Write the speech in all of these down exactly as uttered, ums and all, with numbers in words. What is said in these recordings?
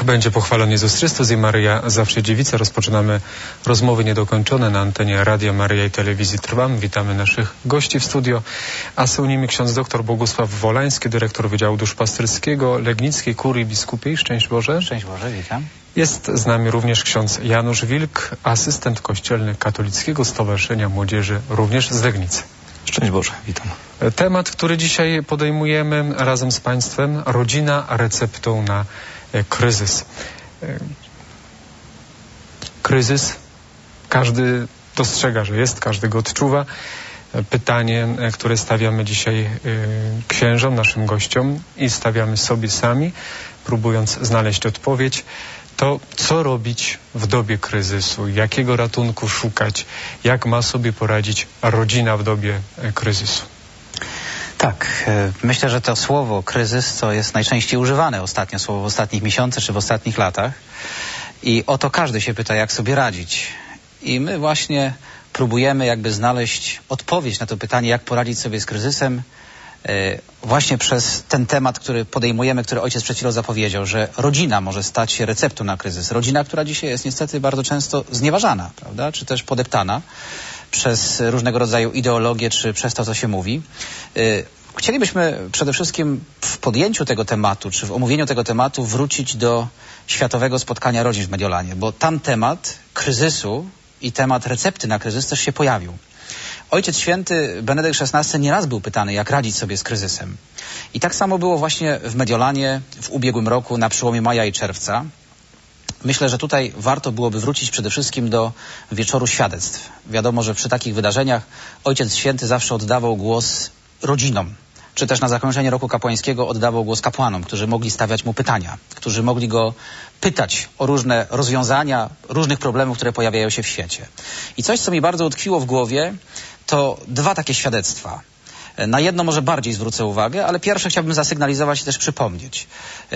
Niech będzie pochwalony Jezus Chrystus i Maryja zawsze dziewica. Rozpoczynamy rozmowy niedokończone na antenie Radia Maryja i Telewizji Trwam. Witamy naszych gości w studio, a są nimi ksiądz dr Bogusław Wolański, dyrektor Wydziału Duszpasterskiego Legnickiej Kurii Biskupiej. Szczęść Boże. Szczęść Boże, witam. Jest z nami również ksiądz Janusz Wilk, asystent kościelny Katolickiego Stowarzyszenia Młodzieży, również z Legnicy. Szczęść Boże, witam. Temat, który dzisiaj podejmujemy razem z Państwem, rodzina receptą na kryzys. Kryzys, każdy dostrzega, że jest, każdy go odczuwa. Pytanie, które stawiamy dzisiaj księżom, naszym gościom i stawiamy sobie sami, próbując znaleźć odpowiedź, to co robić w dobie kryzysu, jakiego ratunku szukać, jak ma sobie poradzić rodzina w dobie kryzysu. Tak, myślę, że to słowo kryzys to jest najczęściej używane ostatnio słowo w ostatnich miesiącach czy w ostatnich latach i o to każdy się pyta, jak sobie radzić. I my właśnie próbujemy jakby znaleźć odpowiedź na to pytanie, jak poradzić sobie z kryzysem, właśnie przez ten temat, który podejmujemy, który ojciec przed chwilą zapowiedział, że rodzina może stać się receptą na kryzys. Rodzina, która dzisiaj jest niestety bardzo często znieważana, prawda, czy też podeptana przez różnego rodzaju ideologie, czy przez to, co się mówi. Chcielibyśmy przede wszystkim w podjęciu tego tematu, czy w omówieniu tego tematu wrócić do Światowego Spotkania Rodzin w Mediolanie, bo tam temat kryzysu i temat recepty na kryzys też się pojawił. Ojciec Święty Benedykt szesnasty nieraz był pytany, jak radzić sobie z kryzysem. I tak samo było właśnie w Mediolanie w ubiegłym roku na przełomie maja i czerwca. Myślę, że tutaj warto byłoby wrócić przede wszystkim do wieczoru świadectw. Wiadomo, że przy takich wydarzeniach Ojciec Święty zawsze oddawał głos rodzinom, czy też na zakończenie roku kapłańskiego oddawał głos kapłanom, którzy mogli stawiać mu pytania, którzy mogli go pytać o różne rozwiązania różnych problemów, które pojawiają się w świecie. I coś, co mi bardzo utkwiło w głowie, to dwa takie świadectwa. Na jedno może bardziej zwrócę uwagę, ale pierwsze chciałbym zasygnalizować i też przypomnieć.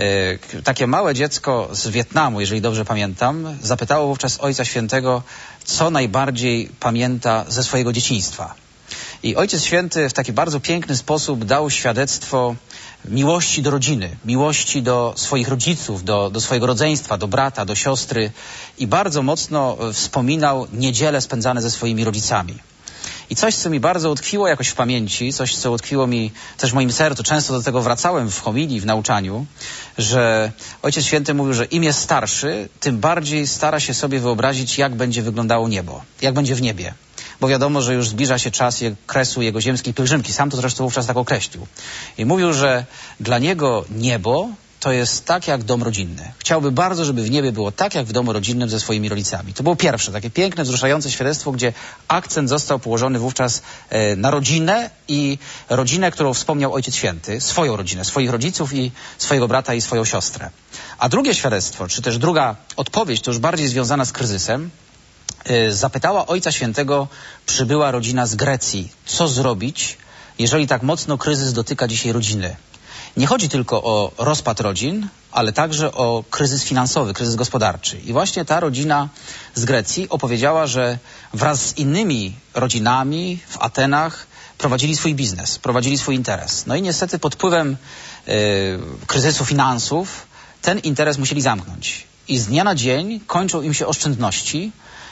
Yy, takie małe dziecko z Wietnamu, jeżeli dobrze pamiętam, zapytało wówczas Ojca Świętego, co najbardziej pamięta ze swojego dzieciństwa. I Ojciec Święty w taki bardzo piękny sposób dał świadectwo miłości do rodziny, miłości do swoich rodziców, do, do swojego rodzeństwa, do brata, do siostry i bardzo mocno wspominał niedziele spędzane ze swoimi rodzicami. I coś, co mi bardzo utkwiło jakoś w pamięci, coś, co utkwiło mi też w moim sercu, często do tego wracałem w homilii, w nauczaniu, że Ojciec Święty mówił, że im jest starszy, tym bardziej stara się sobie wyobrazić, jak będzie wyglądało niebo, jak będzie w niebie. Bo wiadomo, że już zbliża się czas kresu jego ziemskiej pielgrzymki. Sam to zresztą wówczas tak określił. I mówił, że dla niego niebo to jest tak jak dom rodzinny. Chciałby bardzo, żeby w niebie było tak jak w domu rodzinnym ze swoimi rodzicami. To było pierwsze, takie piękne, wzruszające świadectwo, gdzie akcent został położony wówczas e, na rodzinę i rodzinę, którą wspomniał Ojciec Święty, swoją rodzinę, swoich rodziców i swojego brata i swoją siostrę. A drugie świadectwo, czy też druga odpowiedź, to już bardziej związana z kryzysem, e, zapytała Ojca Świętego przybyła rodzina z Grecji, co zrobić, jeżeli tak mocno kryzys dotyka dzisiaj rodziny. Nie chodzi tylko o rozpad rodzin, ale także o kryzys finansowy, kryzys gospodarczy. I właśnie ta rodzina z Grecji opowiedziała, że wraz z innymi rodzinami w Atenach prowadzili swój biznes, prowadzili swój interes. No i niestety pod wpływem y, kryzysu finansów ten interes musieli zamknąć. I z dnia na dzień kończą im się oszczędności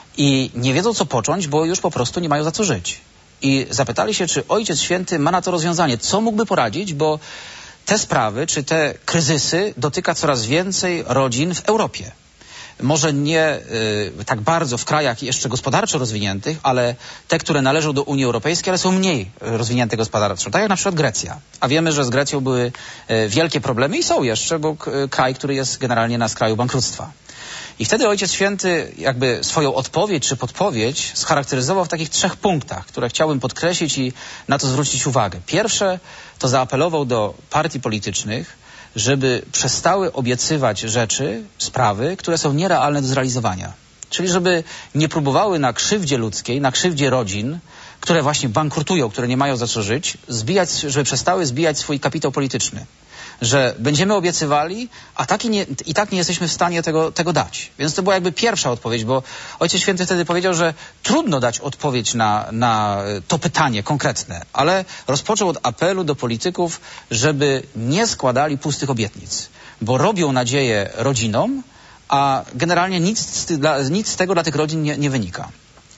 i nie wiedzą, co począć, bo już po prostu nie mają za co żyć. I zapytali się, czy Ojciec Święty ma na to rozwiązanie, co mógłby poradzić, bo te sprawy, czy te kryzysy dotyka coraz więcej rodzin w Europie. Może nie y, tak bardzo w krajach jeszcze gospodarczo rozwiniętych, ale te, które należą do Unii Europejskiej, ale są mniej rozwinięte gospodarczo. Tak jak na przykład Grecja. A wiemy, że z Grecją były y, wielkie problemy i są jeszcze, bo y, kraj, który jest generalnie na skraju bankructwa. I wtedy Ojciec Święty jakby swoją odpowiedź czy podpowiedź scharakteryzował w takich trzech punktach, które chciałbym podkreślić i na to zwrócić uwagę. Pierwsze to zaapelował do partii politycznych, żeby przestały obiecywać rzeczy, sprawy, które są nierealne do zrealizowania. Czyli żeby nie próbowały na krzywdzie ludzkiej, na krzywdzie rodzin, które właśnie bankrutują, które nie mają za co żyć, zbijać, żeby przestały zbijać swój kapitał polityczny. że będziemy obiecywali, a tak i, nie, i tak nie jesteśmy w stanie tego, tego dać. Więc to była jakby pierwsza odpowiedź, bo Ojciec Święty wtedy powiedział, że trudno dać odpowiedź na, na to pytanie konkretne, ale rozpoczął od apelu do polityków, żeby nie składali pustych obietnic, bo robią nadzieję rodzinom, a generalnie nic z, dla, nic z tego dla tych rodzin nie, nie wynika.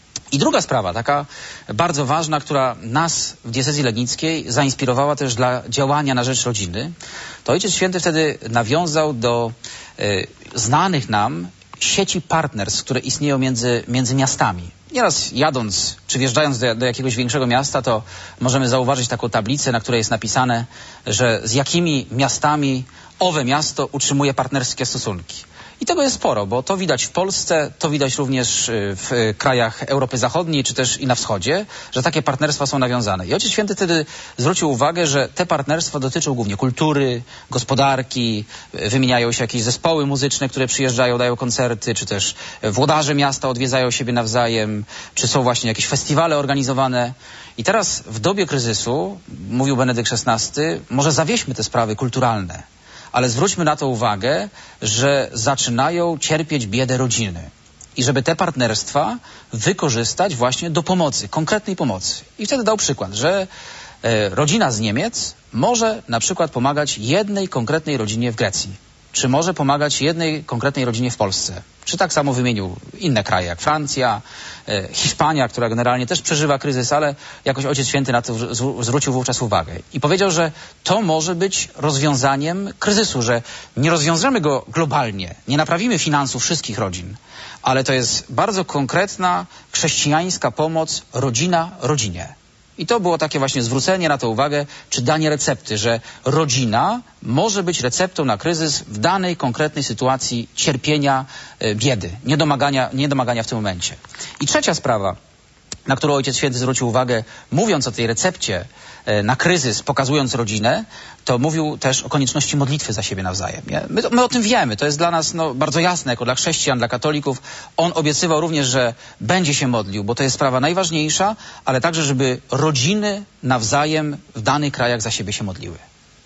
I druga sprawa, taka bardzo ważna, która nas w diecezji legnickiej zainspirowała też dla działania na rzecz rodziny, to Ojciec Święty wtedy nawiązał do y, znanych nam sieci partnerstw, które istnieją między, między miastami. Nieraz jadąc czy wjeżdżając do, do jakiegoś większego miasta, to możemy zauważyć taką tablicę, na której jest napisane, że z jakimi miastami owe miasto utrzymuje partnerskie stosunki. I tego jest sporo, bo to widać w Polsce, to widać również w krajach Europy Zachodniej, czy też i na wschodzie, że takie partnerstwa są nawiązane. I Ojciec Święty wtedy zwrócił uwagę, że te partnerstwa dotyczą głównie kultury, gospodarki, wymieniają się jakieś zespoły muzyczne, które przyjeżdżają, dają koncerty, czy też włodarze miasta odwiedzają siebie nawzajem, czy są właśnie jakieś festiwale organizowane. I teraz w dobie kryzysu, mówił Benedykt szesnasty, może zawieźmy te sprawy kulturalne, ale zwróćmy na to uwagę, że zaczynają cierpieć biedę rodziny i żeby te partnerstwa wykorzystać właśnie do pomocy, konkretnej pomocy. I wtedy dał przykład, że e, rodzina z Niemiec może na przykład pomagać jednej konkretnej rodzinie w Grecji, czy może pomagać jednej konkretnej rodzinie w Polsce. Czy tak samo wymienił inne kraje, jak Francja, e, Hiszpania, która generalnie też przeżywa kryzys, ale jakoś Ojciec Święty na to w, zwrócił wówczas uwagę. I powiedział, że to może być rozwiązaniem kryzysu, że nie rozwiążemy go globalnie, nie naprawimy finansów wszystkich rodzin, ale to jest bardzo konkretna chrześcijańska pomoc rodzina rodzinie. I to było takie właśnie zwrócenie na to uwagę, czy danie recepty, że rodzina może być receptą na kryzys w danej konkretnej sytuacji cierpienia, biedy, niedomagania, niedomagania w tym momencie. I trzecia sprawa, na którą Ojciec Święty zwrócił uwagę, mówiąc o tej recepcie na kryzys, pokazując rodzinę, to mówił też o konieczności modlitwy za siebie nawzajem. Nie? My, my o tym wiemy, to jest dla nas no, bardzo jasne, jako dla chrześcijan, dla katolików. On obiecywał również, że będzie się modlił, bo to jest sprawa najważniejsza, ale także, żeby rodziny nawzajem w danych krajach za siebie się modliły.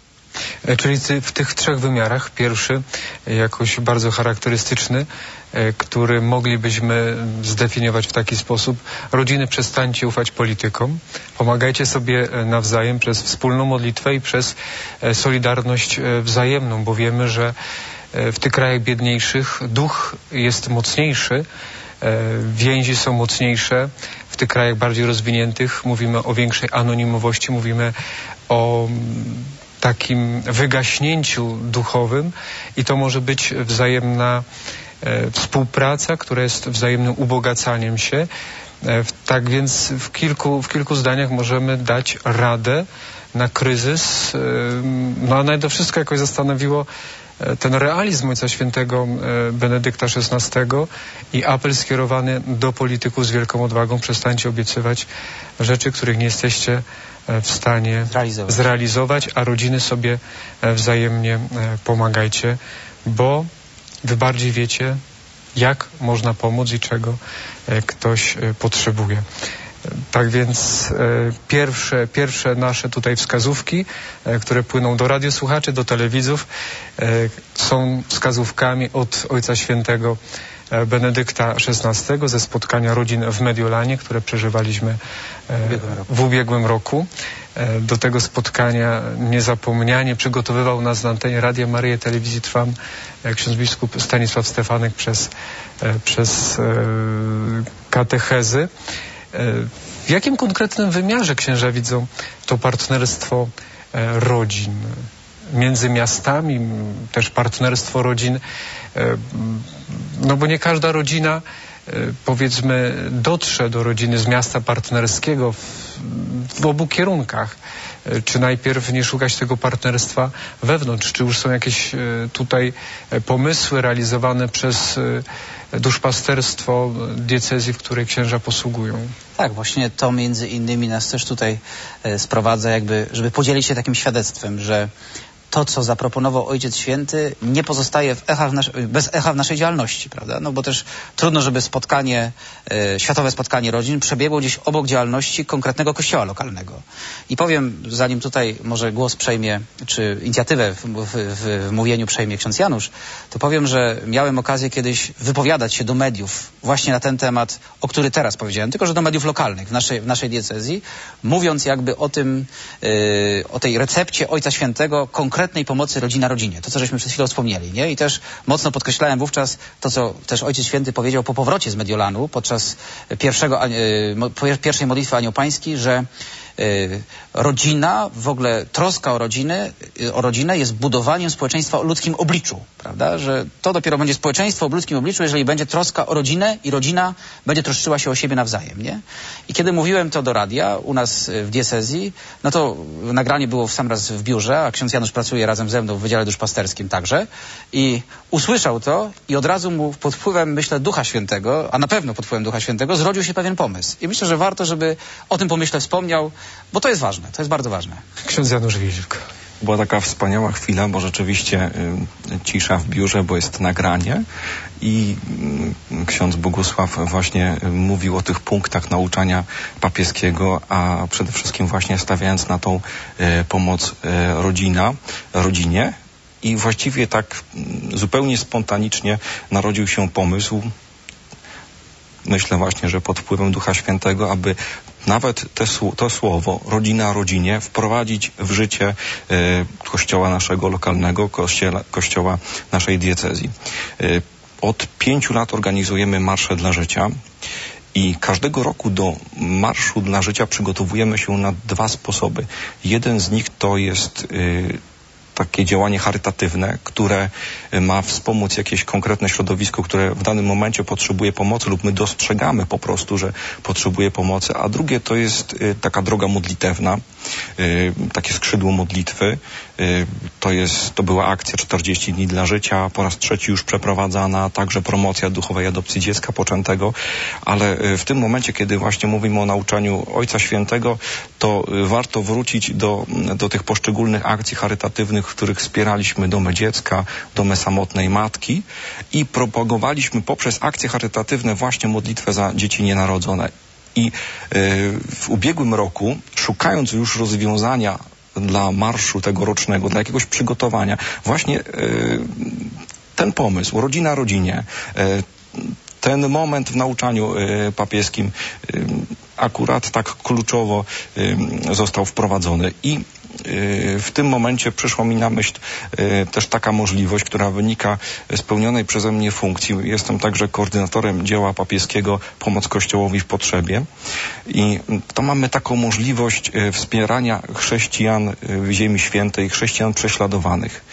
Czyli w tych trzech wymiarach, pierwszy, jakoś bardzo charakterystyczny, który moglibyśmy zdefiniować w taki sposób: rodziny, przestańcie ufać politykom, pomagajcie sobie nawzajem przez wspólną modlitwę i przez solidarność wzajemną, bo wiemy, że w tych krajach biedniejszych duch jest mocniejszy, więzi są mocniejsze, w tych krajach bardziej rozwiniętych mówimy o większej anonimowości, mówimy o takim wygaśnięciu duchowym i to może być wzajemna e, współpraca, która jest wzajemnym ubogacaniem się. E, tak więc w kilku, w kilku zdaniach możemy dać radę na kryzys. E, no a nade wszystko jakoś zastanowiło e, ten realizm Ojca Świętego e, Benedykta szesnastego i apel skierowany do polityków z wielką odwagą: przestańcie obiecywać rzeczy, których nie jesteście w stanie zrealizować. zrealizować, a rodziny sobie wzajemnie pomagajcie, bo wy bardziej wiecie, jak można pomóc i czego ktoś potrzebuje. Tak więc pierwsze, pierwsze nasze tutaj wskazówki, które płyną do radiosłuchaczy, do telewidzów, są wskazówkami od Ojca Świętego Benedykta szesnastego ze spotkania rodzin w Mediolanie, które przeżywaliśmy w ubiegłym roku. Do tego spotkania niezapomnianie przygotowywał nas na antenie Radia Maryja, Telewizji Trwam ksiądz biskup Stanisław Stefanek przez, przez katechezy. W jakim konkretnym wymiarze księża widzą to partnerstwo rodzin między miastami, też partnerstwo rodzin, no bo nie każda rodzina, powiedzmy, dotrze do rodziny z miasta partnerskiego w, w obu kierunkach. Czy najpierw nie szukać tego partnerstwa wewnątrz? Czy już są jakieś tutaj pomysły realizowane przez duszpasterstwo diecezji, w której księża posługują? Tak, właśnie to między innymi nas też tutaj sprowadza, jakby, żeby podzielić się takim świadectwem, że to, co zaproponował Ojciec Święty, nie pozostaje w echach nas- bez echa w naszej działalności, prawda? No bo też trudno, żeby spotkanie, e, światowe spotkanie rodzin przebiegło gdzieś obok działalności konkretnego kościoła lokalnego. I powiem, zanim tutaj może głos przejmie, czy inicjatywę w, w, w, w mówieniu przejmie ksiądz Janusz, to powiem, że miałem okazję kiedyś wypowiadać się do mediów właśnie na ten temat, o który teraz powiedziałem, tylko że do mediów lokalnych w naszej, w naszej diecezji, mówiąc jakby o tym, yy, o tej recepcie Ojca Świętego konkretnej pomocy rodzina rodzinie. To, co żeśmy przed chwilą wspomnieli, nie? I też mocno podkreślałem wówczas to, co też Ojciec Święty powiedział po powrocie z Mediolanu podczas pierwszego, yy, pierwszej modlitwy Anioł Pański, że yy, rodzina, w ogóle troska o rodziny, yy, o rodzinę jest budowaniem społeczeństwa o ludzkim obliczu, prawda? Że to dopiero będzie społeczeństwo o ludzkim obliczu, jeżeli będzie troska o rodzinę i rodzina będzie troszczyła się o siebie nawzajem, nie? I kiedy mówiłem to do radia u nas w diecezji, no to nagranie było w sam raz w biurze, a ksiądz Janusz pracuje razem ze mną w Wydziale Duszpasterskim także i usłyszał to i od razu mu pod wpływem, myślę, Ducha Świętego, a na pewno pod wpływem Ducha Świętego zrodził się pewien pomysł. I myślę, że warto, żeby o tym pomyśle wspomniał, bo to jest ważne, to jest bardzo ważne. Ksiądz Janusz Wieziuk. Była taka wspaniała chwila, bo rzeczywiście y, cisza w biurze, bo jest nagranie i y, ksiądz Bogusław właśnie y, mówił o tych punktach nauczania papieskiego, a przede wszystkim właśnie stawiając na tą y, pomoc y, rodzina, rodzinie. I właściwie tak y, zupełnie spontanicznie narodził się pomysł, myślę właśnie, że pod wpływem Ducha Świętego, aby nawet te, to słowo rodzina rodzinie wprowadzić w życie e, kościoła naszego lokalnego, kościoła, kościoła naszej diecezji. E, od pięciu lat organizujemy Marsze dla Życia i każdego roku do Marszu dla Życia przygotowujemy się na dwa sposoby. Jeden z nich to jest e, takie działanie charytatywne, które ma wspomóc jakieś konkretne środowisko, które w danym momencie potrzebuje pomocy lub my dostrzegamy po prostu, że potrzebuje pomocy, a drugie to jest y, taka droga modlitewna, y, takie skrzydło modlitwy. Y, to jest, to była akcja czterdzieści dni dla życia, po raz trzeci już przeprowadzana, także promocja duchowej adopcji dziecka poczętego, ale y, w tym momencie, kiedy właśnie mówimy o nauczaniu Ojca Świętego, to y, warto wrócić do, do tych poszczególnych akcji charytatywnych, w których wspieraliśmy domy dziecka, domy samotnej matki i propagowaliśmy poprzez akcje charytatywne właśnie modlitwę za dzieci nienarodzone. I yy, w ubiegłym roku, szukając już rozwiązania dla marszu tegorocznego, dla jakiegoś przygotowania, właśnie yy, ten pomysł, rodzina rodzinie, yy, ten moment w nauczaniu y, papieskim y, akurat tak kluczowo y, został wprowadzony i y, w tym momencie przyszła mi na myśl y, też taka możliwość, która wynika z pełnionej przeze mnie funkcji. Jestem także koordynatorem dzieła papieskiego Pomoc Kościołowi w Potrzebie i to mamy taką możliwość y, wspierania chrześcijan w Ziemi Świętej, chrześcijan prześladowanych.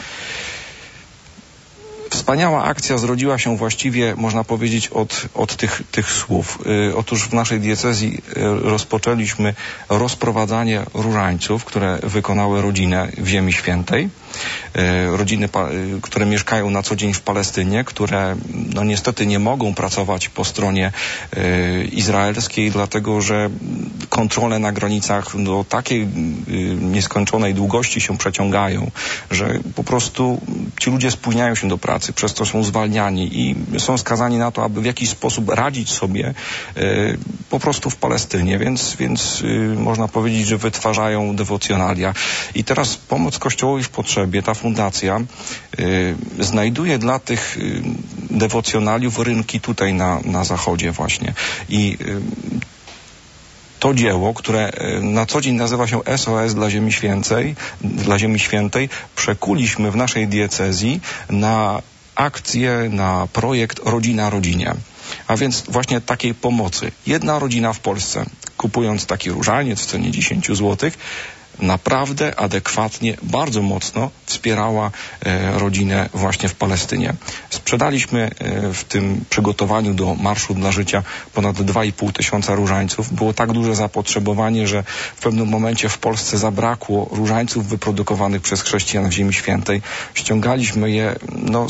Wspaniała akcja zrodziła się właściwie, można powiedzieć, od, od tych, tych słów. Y, otóż w naszej diecezji y, rozpoczęliśmy rozprowadzanie różańców, które wykonały rodzinę w Ziemi Świętej. Y, rodziny, pa, y, które mieszkają na co dzień w Palestynie, które no niestety nie mogą pracować po stronie y, izraelskiej, dlatego że kontrole na granicach do takiej y, nieskończonej długości się przeciągają, że po prostu ci ludzie spóźniają się do pracy, przez to są zwalniani i są skazani na to, aby w jakiś sposób radzić sobie y, po prostu w Palestynie, więc, więc y, można powiedzieć, że wytwarzają dewocjonalia. I teraz Pomoc Kościołowi w Potrzebie, ta fundacja y, znajduje dla tych y, dewocjonaliów rynki tutaj na, na zachodzie właśnie. I y, to dzieło, które na co dzień nazywa się S O S dla Ziemi Świętej, dla Ziemi Świętej, przekuliśmy w naszej diecezji na akcję, na projekt Rodzina Rodzinie. A więc właśnie takiej pomocy. Jedna rodzina w Polsce, kupując taki różaniec w cenie dziesięć złotych, naprawdę adekwatnie, bardzo mocno wspierała e, rodzinę właśnie w Palestynie. Sprzedaliśmy e, w tym przygotowaniu do Marszu dla Życia ponad dwa i pół tysiąca różańców. Było tak duże zapotrzebowanie, że w pewnym momencie w Polsce zabrakło różańców wyprodukowanych przez chrześcijan w Ziemi Świętej. Ściągaliśmy je no, z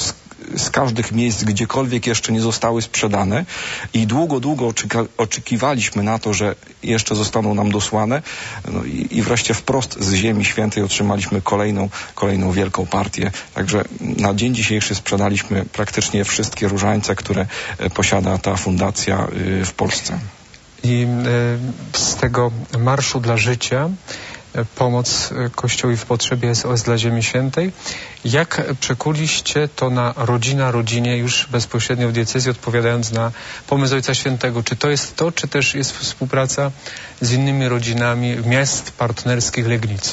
z każdych miejsc, gdziekolwiek jeszcze nie zostały sprzedane i długo, długo oczeka, oczekiwaliśmy na to, że jeszcze zostaną nam dosłane. No i, i wreszcie wprost z Ziemi Świętej otrzymaliśmy kolejną, kolejną wielką partię. Także na dzień dzisiejszy sprzedaliśmy praktycznie wszystkie różańce, które posiada ta fundacja w Polsce. I z tego Marszu dla Życia pomoc Kościołowi w potrzebie S O S dla Ziemi Świętej. Jak przekuliście to na rodzina rodzinie już bezpośrednio w diecezji, odpowiadając na pomysł Ojca Świętego? Czy to jest to, czy też jest współpraca z innymi rodzinami miast partnerskich Legnicy?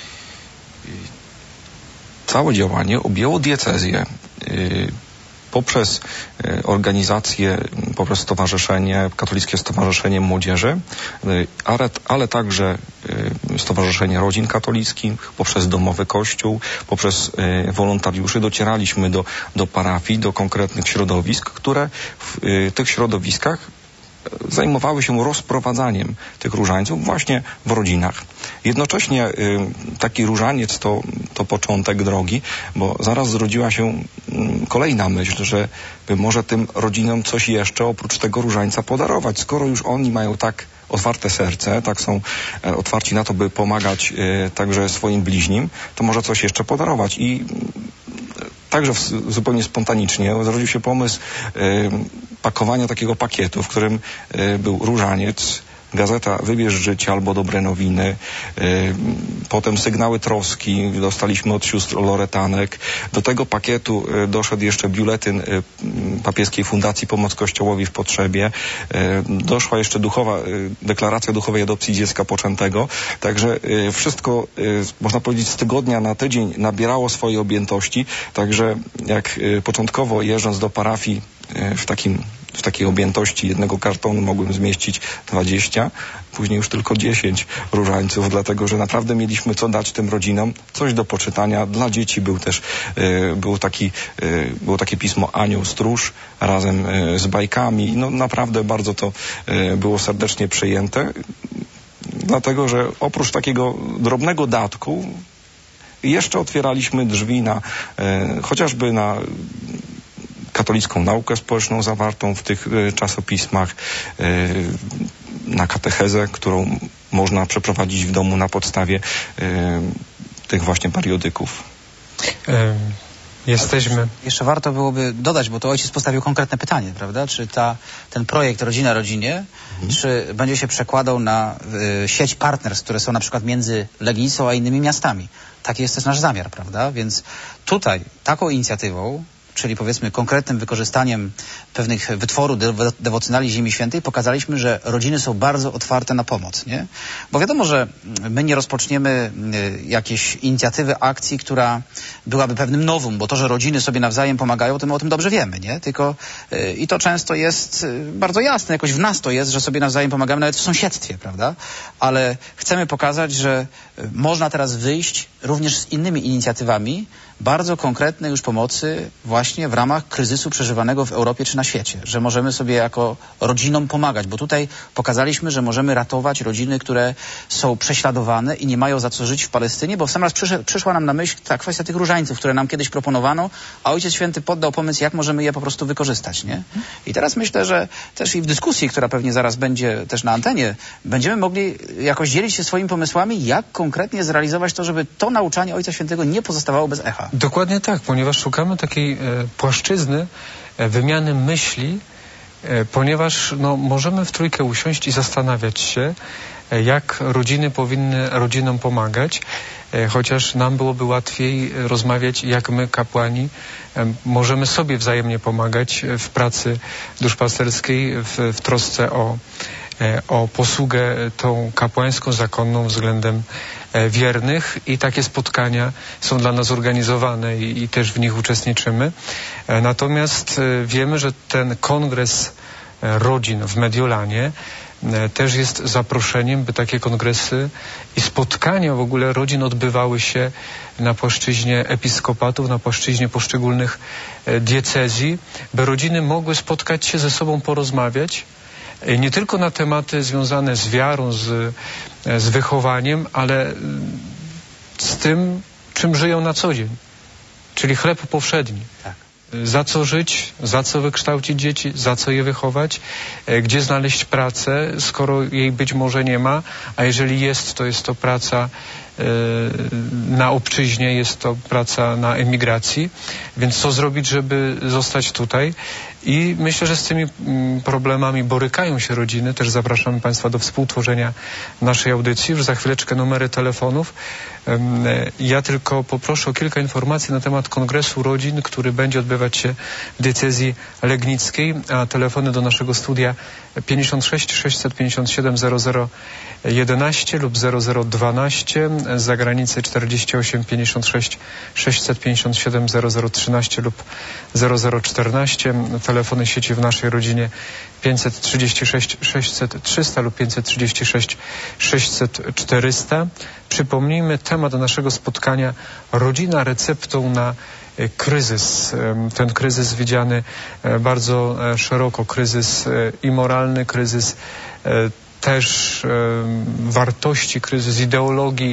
Całe działanie objęło diecezję. Poprzez organizację, poprzez stowarzyszenie, Katolickie Stowarzyszenie Młodzieży, ale, ale także Stowarzyszenie Rodzin Katolickich, poprzez Domowy Kościół, poprzez wolontariuszy docieraliśmy do, do parafii, do konkretnych środowisk, które w tych środowiskach zajmowały się rozprowadzaniem tych różańców właśnie w rodzinach. Jednocześnie y, taki różaniec to, to początek drogi, bo zaraz zrodziła się y, kolejna myśl, że może tym rodzinom coś jeszcze oprócz tego różańca podarować, skoro już oni mają tak otwarte serce, tak są e, otwarci na to, by pomagać e, także swoim bliźnim, to może coś jeszcze podarować. I e, także w, zupełnie spontanicznie zrodził się pomysł e, pakowania takiego pakietu, w którym e, był różaniec, gazeta Wybierz życie albo Dobre nowiny, y, potem sygnały troski dostaliśmy od sióstr Loretanek. Do tego pakietu y, doszedł jeszcze biuletyn y, Papieskiej Fundacji Pomoc Kościołowi w Potrzebie. Y, doszła jeszcze duchowa, y, deklaracja duchowej adopcji dziecka poczętego. Także y, wszystko, y, można powiedzieć, z tygodnia na tydzień nabierało swojej objętości. Także jak y, początkowo jeżdżąc do parafii y, w takim w takiej objętości jednego kartonu mogłem zmieścić dwadzieścia, później już tylko dziesięć różańców, dlatego że naprawdę mieliśmy co dać tym rodzinom, coś do poczytania. Dla dzieci był też y, był taki, y, było takie pismo Anioł Stróż razem y, z bajkami. No naprawdę bardzo to y, było serdecznie przyjęte, dlatego że oprócz takiego drobnego datku jeszcze otwieraliśmy drzwi na y, chociażby na katolicką naukę społeczną zawartą w tych y, czasopismach, y, na katechezę, którą można przeprowadzić w domu na podstawie y, tych właśnie periodyków. Um. Jesteśmy. Jeszcze warto byłoby dodać, bo to ojciec postawił konkretne pytanie, prawda? Czy ta, ten projekt Rodzina Rodzinie, mhm. czy będzie się przekładał na y, sieć partnerstw, które są na przykład między Legnicą a innymi miastami? Taki jest też nasz zamiar, prawda? Więc tutaj taką inicjatywą, czyli powiedzmy konkretnym wykorzystaniem pewnych wytworów de- dewocjonali Ziemi Świętej, pokazaliśmy, że rodziny są bardzo otwarte na pomoc, nie? Bo wiadomo, że my nie rozpoczniemy y, jakiejś inicjatywy, akcji, która byłaby pewnym nowum, bo to, że rodziny sobie nawzajem pomagają, to my o tym dobrze wiemy, nie? Tylko y, i to często jest y, bardzo jasne, jakoś w nas to jest, że sobie nawzajem pomagamy nawet w sąsiedztwie, prawda? Ale chcemy pokazać, że y, można teraz wyjść również z innymi inicjatywami, bardzo konkretnej już pomocy właśnie w ramach kryzysu przeżywanego w Europie czy na świecie, że możemy sobie jako rodzinom pomagać, bo tutaj pokazaliśmy, że możemy ratować rodziny, które są prześladowane i nie mają za co żyć w Palestynie, bo w sam raz przysz- przyszła nam na myśl ta kwestia tych różańców, które nam kiedyś proponowano, a Ojciec Święty poddał pomysł, jak możemy je po prostu wykorzystać, nie? I teraz myślę, że też i w dyskusji, która pewnie zaraz będzie też na antenie, będziemy mogli jakoś dzielić się swoimi pomysłami, jak konkretnie zrealizować to, żeby to nauczanie Ojca Świętego nie pozostawało bez echa. Dokładnie tak, ponieważ szukamy takiej e, płaszczyzny e, wymiany myśli, e, ponieważ no, możemy w trójkę usiąść i zastanawiać się, e, jak rodziny powinny rodzinom pomagać, e, chociaż nam byłoby łatwiej rozmawiać, jak my, kapłani, e, możemy sobie wzajemnie pomagać w pracy duszpasterskiej, w, w trosce o, e, o posługę tą kapłańską, zakonną względem wiernych, i takie spotkania są dla nas organizowane i, i też w nich uczestniczymy. Natomiast wiemy, że ten kongres rodzin w Mediolanie też jest zaproszeniem, by takie kongresy i spotkania w ogóle rodzin odbywały się na płaszczyźnie episkopatów, na płaszczyźnie poszczególnych diecezji, by rodziny mogły spotkać się ze sobą, porozmawiać, nie tylko na tematy związane z wiarą, z, z wychowaniem, ale z tym, czym żyją na co dzień, czyli chleb powszedni. Tak. za co żyć, za co wykształcić dzieci, za co je wychować, gdzie znaleźć pracę, skoro jej być może nie ma, a jeżeli jest, to jest to praca na obczyźnie, jest to praca na emigracji, więc co zrobić, żeby zostać tutaj? I myślę, że z tymi problemami borykają się rodziny. Też zapraszamy Państwa do współtworzenia naszej audycji. Już za chwileczkę numery telefonów. Ja tylko poproszę o kilka informacji na temat Kongresu Rodzin, który będzie odbywać się w diecezji legnickiej, a telefony do naszego studia pięćdziesiąt sześć sześćset pięćdziesiąt siedem zero zero jedenaście lub zero zero dwanaście, z zagranicy czterdzieści osiem pięćdziesiąt sześć sześćset pięćdziesiąt siedem zero zero trzynaście lub zero zero czternaście. Telefony sieci w naszej rodzinie pięćset trzydzieści sześć sześćset trzysta lub pięćset trzydzieści sześć sześćset czterysta. Przypomnijmy temat naszego spotkania: rodzina receptą na kryzys. Ten kryzys widziany bardzo szeroko, kryzys i moralny, kryzys też wartości, kryzys ideologii,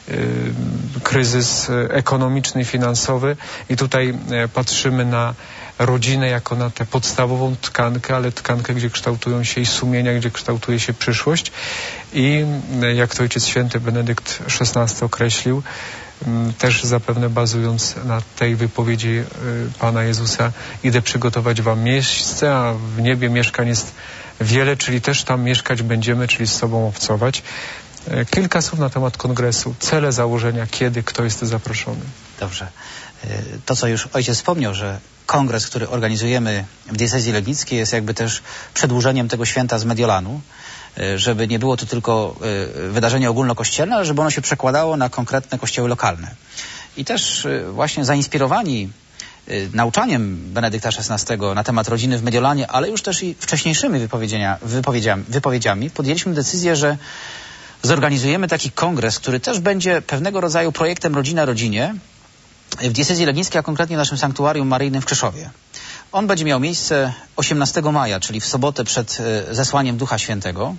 kryzys ekonomiczny i finansowy. I tutaj patrzymy na rodzinę jako na tę podstawową tkankę, ale tkankę, gdzie kształtują się i sumienia, gdzie kształtuje się przyszłość. I jak to Ojciec Święty Benedykt szesnasty określił, też zapewne bazując na tej wypowiedzi Pana Jezusa: idę przygotować wam miejsce, a w niebie mieszkań jest wiele, czyli też tam mieszkać będziemy, czyli z sobą obcować. Kilka słów na temat kongresu, cele, założenia, kiedy, kto jest zaproszony. Dobrze. To, co już ojciec wspomniał, że kongres, który organizujemy w diecezji legnickiej, jest jakby też przedłużeniem tego święta z Mediolanu, żeby nie było to tylko wydarzenie ogólnokościelne, ale żeby ono się przekładało na konkretne kościoły lokalne. I też właśnie zainspirowani nauczaniem Benedykta szesnastego na temat rodziny w Mediolanie, ale już też i wcześniejszymi wypowiedziami, wypowiedziami podjęliśmy decyzję, że zorganizujemy taki kongres, który też będzie pewnego rodzaju projektem Rodzina Rodzinie w diecezji legnickiej, a konkretnie w naszym sanktuarium maryjnym w Krzeszowie. On będzie miał miejsce osiemnastego maja, czyli w sobotę przed zesłaniem Ducha Świętego.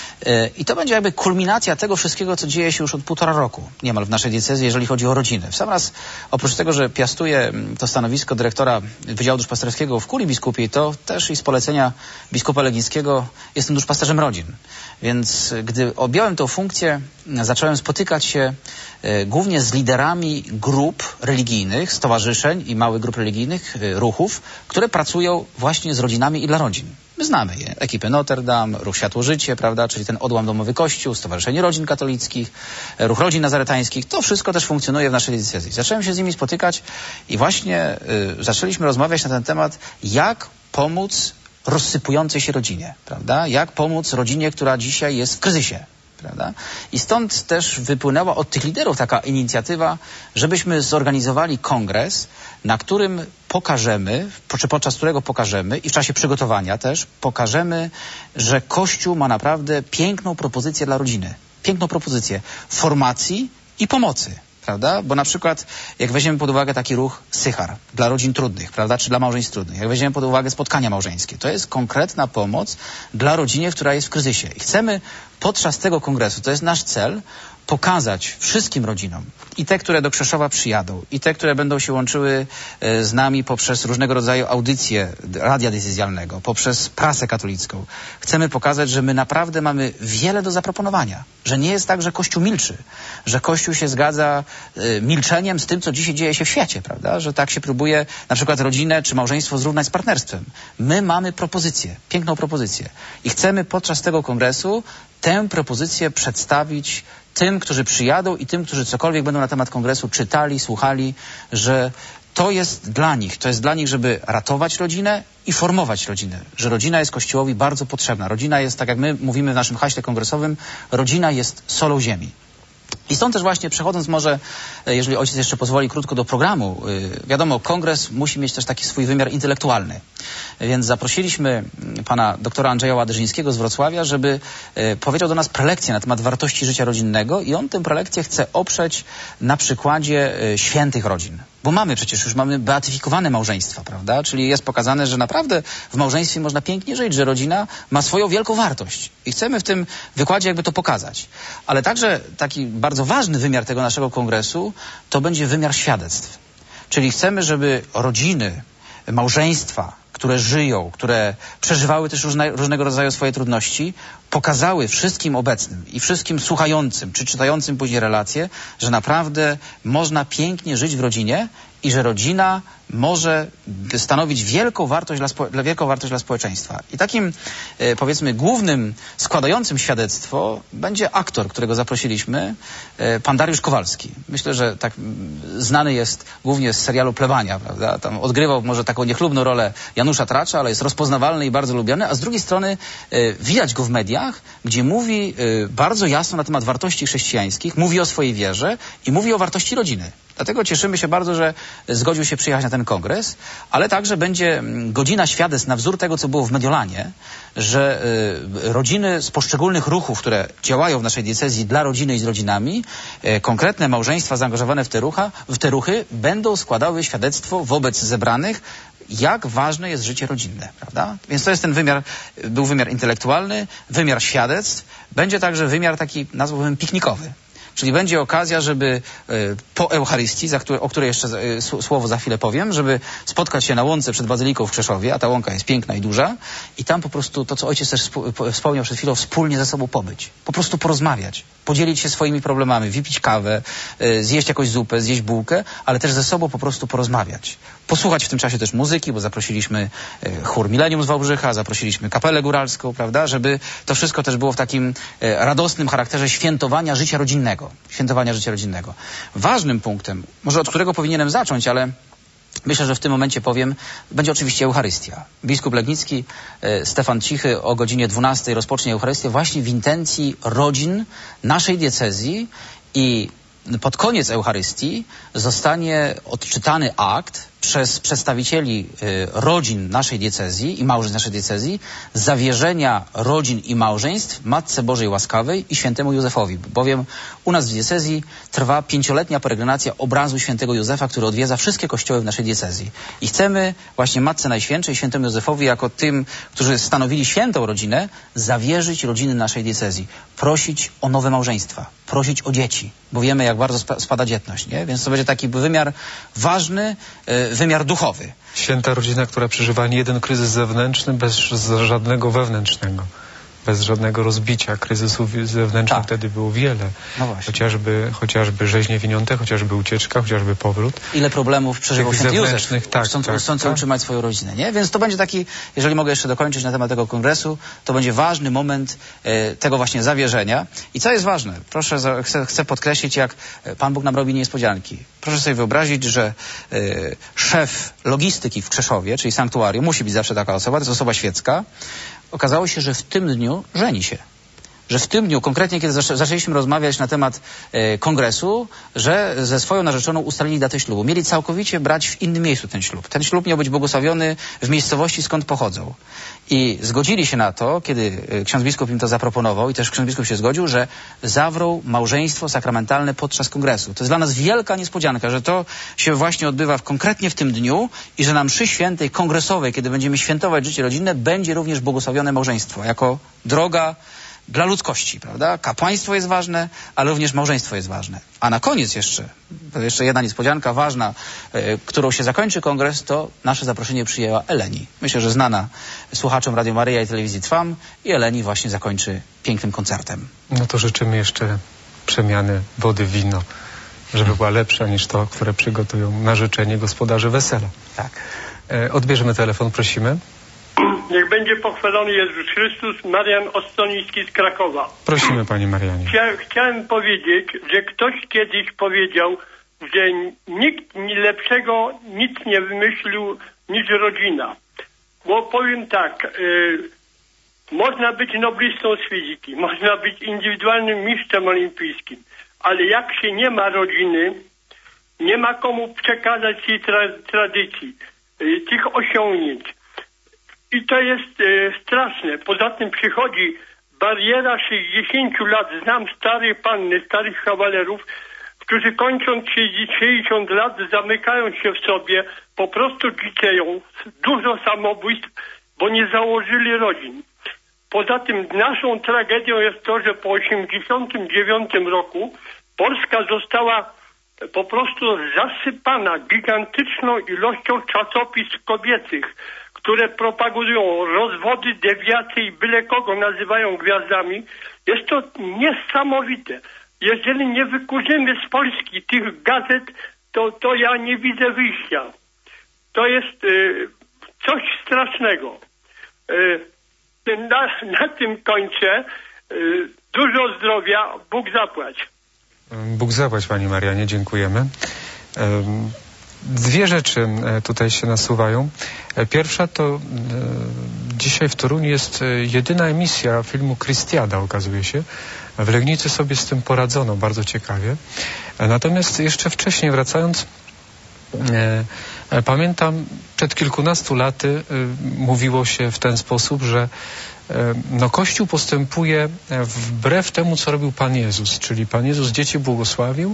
I to będzie jakby kulminacja tego wszystkiego, co dzieje się już od półtora roku niemal w naszej diecezji, jeżeli chodzi o rodzinę. W sam raz, oprócz tego, że piastuję to stanowisko dyrektora Wydziału Duszpasterskiego w Kurii Biskupiej, to też i z polecenia biskupa legnickiego jestem duszpasterzem rodzin. Więc gdy objąłem tę funkcję, zacząłem spotykać się e, głównie z liderami grup religijnych, stowarzyszeń i małych grup religijnych, e, ruchów, które pracują właśnie z rodzinami i dla rodzin. My znamy je. Ekipę Notre Dame, Ruch Światło Życie, prawda, czyli ten odłam Domowy Kościół, Stowarzyszenie Rodzin Katolickich, Ruch Rodzin Nazaretańskich. To wszystko też funkcjonuje w naszej diecezji. Zacząłem się z nimi spotykać i właśnie y, zaczęliśmy rozmawiać na ten temat, jak pomóc rozsypującej się rodzinie, prawda? Jak pomóc rodzinie, która dzisiaj jest w kryzysie, prawda? I stąd też wypłynęła od tych liderów taka inicjatywa, żebyśmy zorganizowali kongres, na którym pokażemy, czy podczas którego pokażemy i w czasie przygotowania też pokażemy, że Kościół ma naprawdę piękną propozycję dla rodziny. Piękną propozycję formacji i pomocy. Prawda? Bo na przykład jak weźmiemy pod uwagę taki ruch Sychar dla rodzin trudnych, prawda, czy dla małżeństw trudnych, jak weźmiemy pod uwagę spotkania małżeńskie, to jest konkretna pomoc dla rodziny, która jest w kryzysie. I chcemy podczas tego kongresu, to jest nasz cel, pokazać wszystkim rodzinom, i te, które do Krzeszowa przyjadą, i te, które będą się łączyły z nami poprzez różnego rodzaju audycje radia decyzjalnego, poprzez prasę katolicką. Chcemy pokazać, że my naprawdę mamy wiele do zaproponowania. Że nie jest tak, że Kościół milczy. Że Kościół się zgadza y, milczeniem z tym, co dzisiaj dzieje się w świecie, prawda? Że tak się próbuje na przykład rodzinę czy małżeństwo zrównać z partnerstwem. My mamy propozycję, piękną propozycję. I chcemy podczas tego kongresu tę propozycję przedstawić tym, którzy przyjadą i tym, którzy cokolwiek będą na temat kongresu czytali, słuchali, że to jest dla nich. To jest dla nich, żeby ratować rodzinę i formować rodzinę. Że rodzina jest Kościołowi bardzo potrzebna. Rodzina jest, tak jak my mówimy w naszym haśle kongresowym, rodzina jest solą ziemi. I stąd też właśnie przechodząc może, jeżeli ojciec jeszcze pozwoli, krótko do programu, wiadomo, kongres musi mieć też taki swój wymiar intelektualny. Więc zaprosiliśmy pana doktora Andrzeja Ładyżyńskiego z Wrocławia, żeby powiedział do nas prelekcję na temat wartości życia rodzinnego i on tę prelekcję chce oprzeć na przykładzie świętych rodzin. Bo mamy przecież, już mamy beatyfikowane małżeństwa, prawda? Czyli jest pokazane, że naprawdę w małżeństwie można pięknie żyć, że rodzina ma swoją wielką wartość. I chcemy w tym wykładzie jakby to pokazać. Ale także taki bardzo ważny wymiar tego naszego kongresu to będzie wymiar świadectw. Czyli chcemy, żeby rodziny małżeństwa, które żyją, które przeżywały też różne, różnego rodzaju swoje trudności, pokazały wszystkim obecnym i wszystkim słuchającym, czy czytającym później relacje, że naprawdę można pięknie żyć w rodzinie i że rodzina może stanowić wielką wartość dla, spo, wielką wartość dla społeczeństwa. I takim, e, powiedzmy, głównym składającym świadectwo będzie aktor, którego zaprosiliśmy, e, pan Dariusz Kowalski. Myślę, że tak m, znany jest głównie z serialu Plebania, prawda? Tam odgrywał może taką niechlubną rolę Janusza Tracza, ale jest rozpoznawalny i bardzo lubiany, a z drugiej strony e, widać go w mediach, gdzie mówi e, bardzo jasno na temat wartości chrześcijańskich, mówi o swojej wierze i mówi o wartości rodziny. Dlatego cieszymy się bardzo, że zgodził się przyjechać na ten kongres, ale także będzie godzina świadectw na wzór tego, co było w Mediolanie, że y, rodziny z poszczególnych ruchów, które działają w naszej diecezji dla rodziny i z rodzinami, y, konkretne małżeństwa zaangażowane w te, rucha, w te ruchy będą składały świadectwo wobec zebranych, jak ważne jest życie rodzinne, prawda? Więc to jest ten wymiar, był wymiar intelektualny, wymiar świadectw, będzie także wymiar taki, nazwałbym, piknikowy. Czyli będzie okazja, żeby y, po Eucharystii, za które, o której jeszcze y, słowo za chwilę powiem, żeby spotkać się na łące przed Bazyliką w Krzeszowie, a ta łąka jest piękna i duża, i tam po prostu to, co ojciec też wspomniał przed chwilą, wspólnie ze sobą pobyć. Po prostu porozmawiać, podzielić się swoimi problemami, wypić kawę, y, zjeść jakąś zupę, zjeść bułkę, ale też ze sobą po prostu porozmawiać. Posłuchać w tym czasie też muzyki, bo zaprosiliśmy y, chór Millennium z Wałbrzycha, zaprosiliśmy kapelę góralską, prawda, żeby to wszystko też było w takim y, radosnym charakterze świętowania życia rodzinnego. Świętowania życia rodzinnego. Ważnym punktem, może od którego powinienem zacząć, ale myślę, że w tym momencie powiem, będzie oczywiście Eucharystia. Biskup Legnicki, e, Stefan Cichy o godzinie dwunastej rozpocznie Eucharystię właśnie w intencji rodzin naszej diecezji i pod koniec Eucharystii zostanie odczytany akt przez przedstawicieli y, rodzin naszej diecezji i małżeństw naszej diecezji zawierzenia rodzin i małżeństw Matce Bożej Łaskawej i świętemu Józefowi. Bowiem u nas w diecezji trwa pięcioletnia peregrinacja obrazu świętego Józefa, który odwiedza wszystkie kościoły w naszej diecezji. I chcemy właśnie Matce Najświętszej, świętemu Józefowi, jako tym, którzy stanowili świętą rodzinę, zawierzyć rodziny naszej diecezji. Prosić o nowe małżeństwa, prosić o dzieci, bo wiemy, jak bardzo spa spada dzietność, nie? Więc to będzie taki wymiar ważny, y, wymiar duchowy. Święta rodzina, która przeżywa nie jeden kryzys zewnętrzny bez żadnego wewnętrznego. Bez żadnego rozbicia. Kryzysów zewnętrznych tak. Wtedy było wiele. No właśnie. Chociażby, chociażby rzeźnie winiąte, chociażby ucieczka, chociażby powrót. Ile problemów przeżywał święty Józef, tak, chcąc, tak, chcąc tak. utrzymać swoją rodzinę. Nie? Więc to będzie taki, jeżeli mogę jeszcze dokończyć na temat tego kongresu, to będzie ważny moment e, tego właśnie zawierzenia. I co jest ważne? Proszę, za, chcę, chcę podkreślić, jak Pan Bóg nam robi niespodzianki. Proszę sobie wyobrazić, że e, szef logistyki w Krzeszowie, czyli sanktuarium, musi być zawsze taka osoba, to jest osoba świecka. Okazało się, że w tym dniu żeni się. Że w tym dniu, konkretnie kiedy zaczęliśmy rozmawiać na temat e, kongresu, że ze swoją narzeczoną ustalili datę ślubu. Mieli całkowicie brać w innym miejscu ten ślub. Ten ślub miał być błogosławiony w miejscowości, skąd pochodzą. I zgodzili się na to, kiedy ksiądz biskup im to zaproponował i też ksiądz biskup się zgodził, że zawrą małżeństwo sakramentalne podczas kongresu. To jest dla nas wielka niespodzianka, że to się właśnie odbywa w, konkretnie w tym dniu i że na mszy świętej kongresowej, kiedy będziemy świętować życie rodzinne, będzie również błogosławione małżeństwo jako droga dla ludzkości, prawda? Kapłaństwo jest ważne, ale również małżeństwo jest ważne. A na koniec jeszcze, jeszcze jedna niespodzianka ważna, y, którą się zakończy kongres, to nasze zaproszenie przyjęła Eleni. Myślę, że znana słuchaczom Radio Maryja i Telewizji Trwam i Eleni właśnie zakończy pięknym koncertem. No to życzymy jeszcze przemiany wody w wino, żeby była lepsza niż to, które przygotują na życzenie gospodarze wesela. Tak. E, odbierzemy telefon, prosimy. Niech będzie pochwalony Jezus Chrystus. Marian Ostoniński z Krakowa. Prosimy, panie Marianie. Chcia, chciałem powiedzieć, że ktoś kiedyś powiedział, że nikt lepszego nic nie wymyślił niż rodzina. Bo powiem tak, y, można być noblistą z fizyki, można być indywidualnym mistrzem olimpijskim, ale jak się nie ma rodziny, nie ma komu przekazać tej tra- tradycji, y, tych osiągnięć. I to jest e, straszne. Poza tym przychodzi bariera sześćdziesięciu lat. Znam stare panny, starych kawalerów, którzy kończąc sześćdziesiąt lat zamykają się w sobie, po prostu dzicieją. Dużo samobójstw, bo nie założyli rodzin. Poza tym naszą tragedią jest to, że po osiemdziesiątym dziewiątym roku Polska została po prostu zasypana gigantyczną ilością czasopism kobiecych, które propagują rozwody, dewiacje i byle kogo nazywają gwiazdami. Jest to niesamowite. Jeżeli nie wykurzymy z Polski tych gazet, to, to ja nie widzę wyjścia. To jest y, coś strasznego. Y, na, na tym kończę. Y, dużo zdrowia, Bóg zapłać. Bóg zapłać, Pani Marianie, dziękujemy. Dwie rzeczy tutaj się nasuwają. Pierwsza to dzisiaj w Toruniu jest jedyna emisja filmu Krystiada, okazuje się. W Legnicy sobie z tym poradzono bardzo ciekawie. Natomiast jeszcze wcześniej, wracając, pamiętam, przed kilkunastu laty mówiło się w ten sposób, że no, Kościół postępuje wbrew temu, co robił Pan Jezus, czyli Pan Jezus dzieci błogosławił,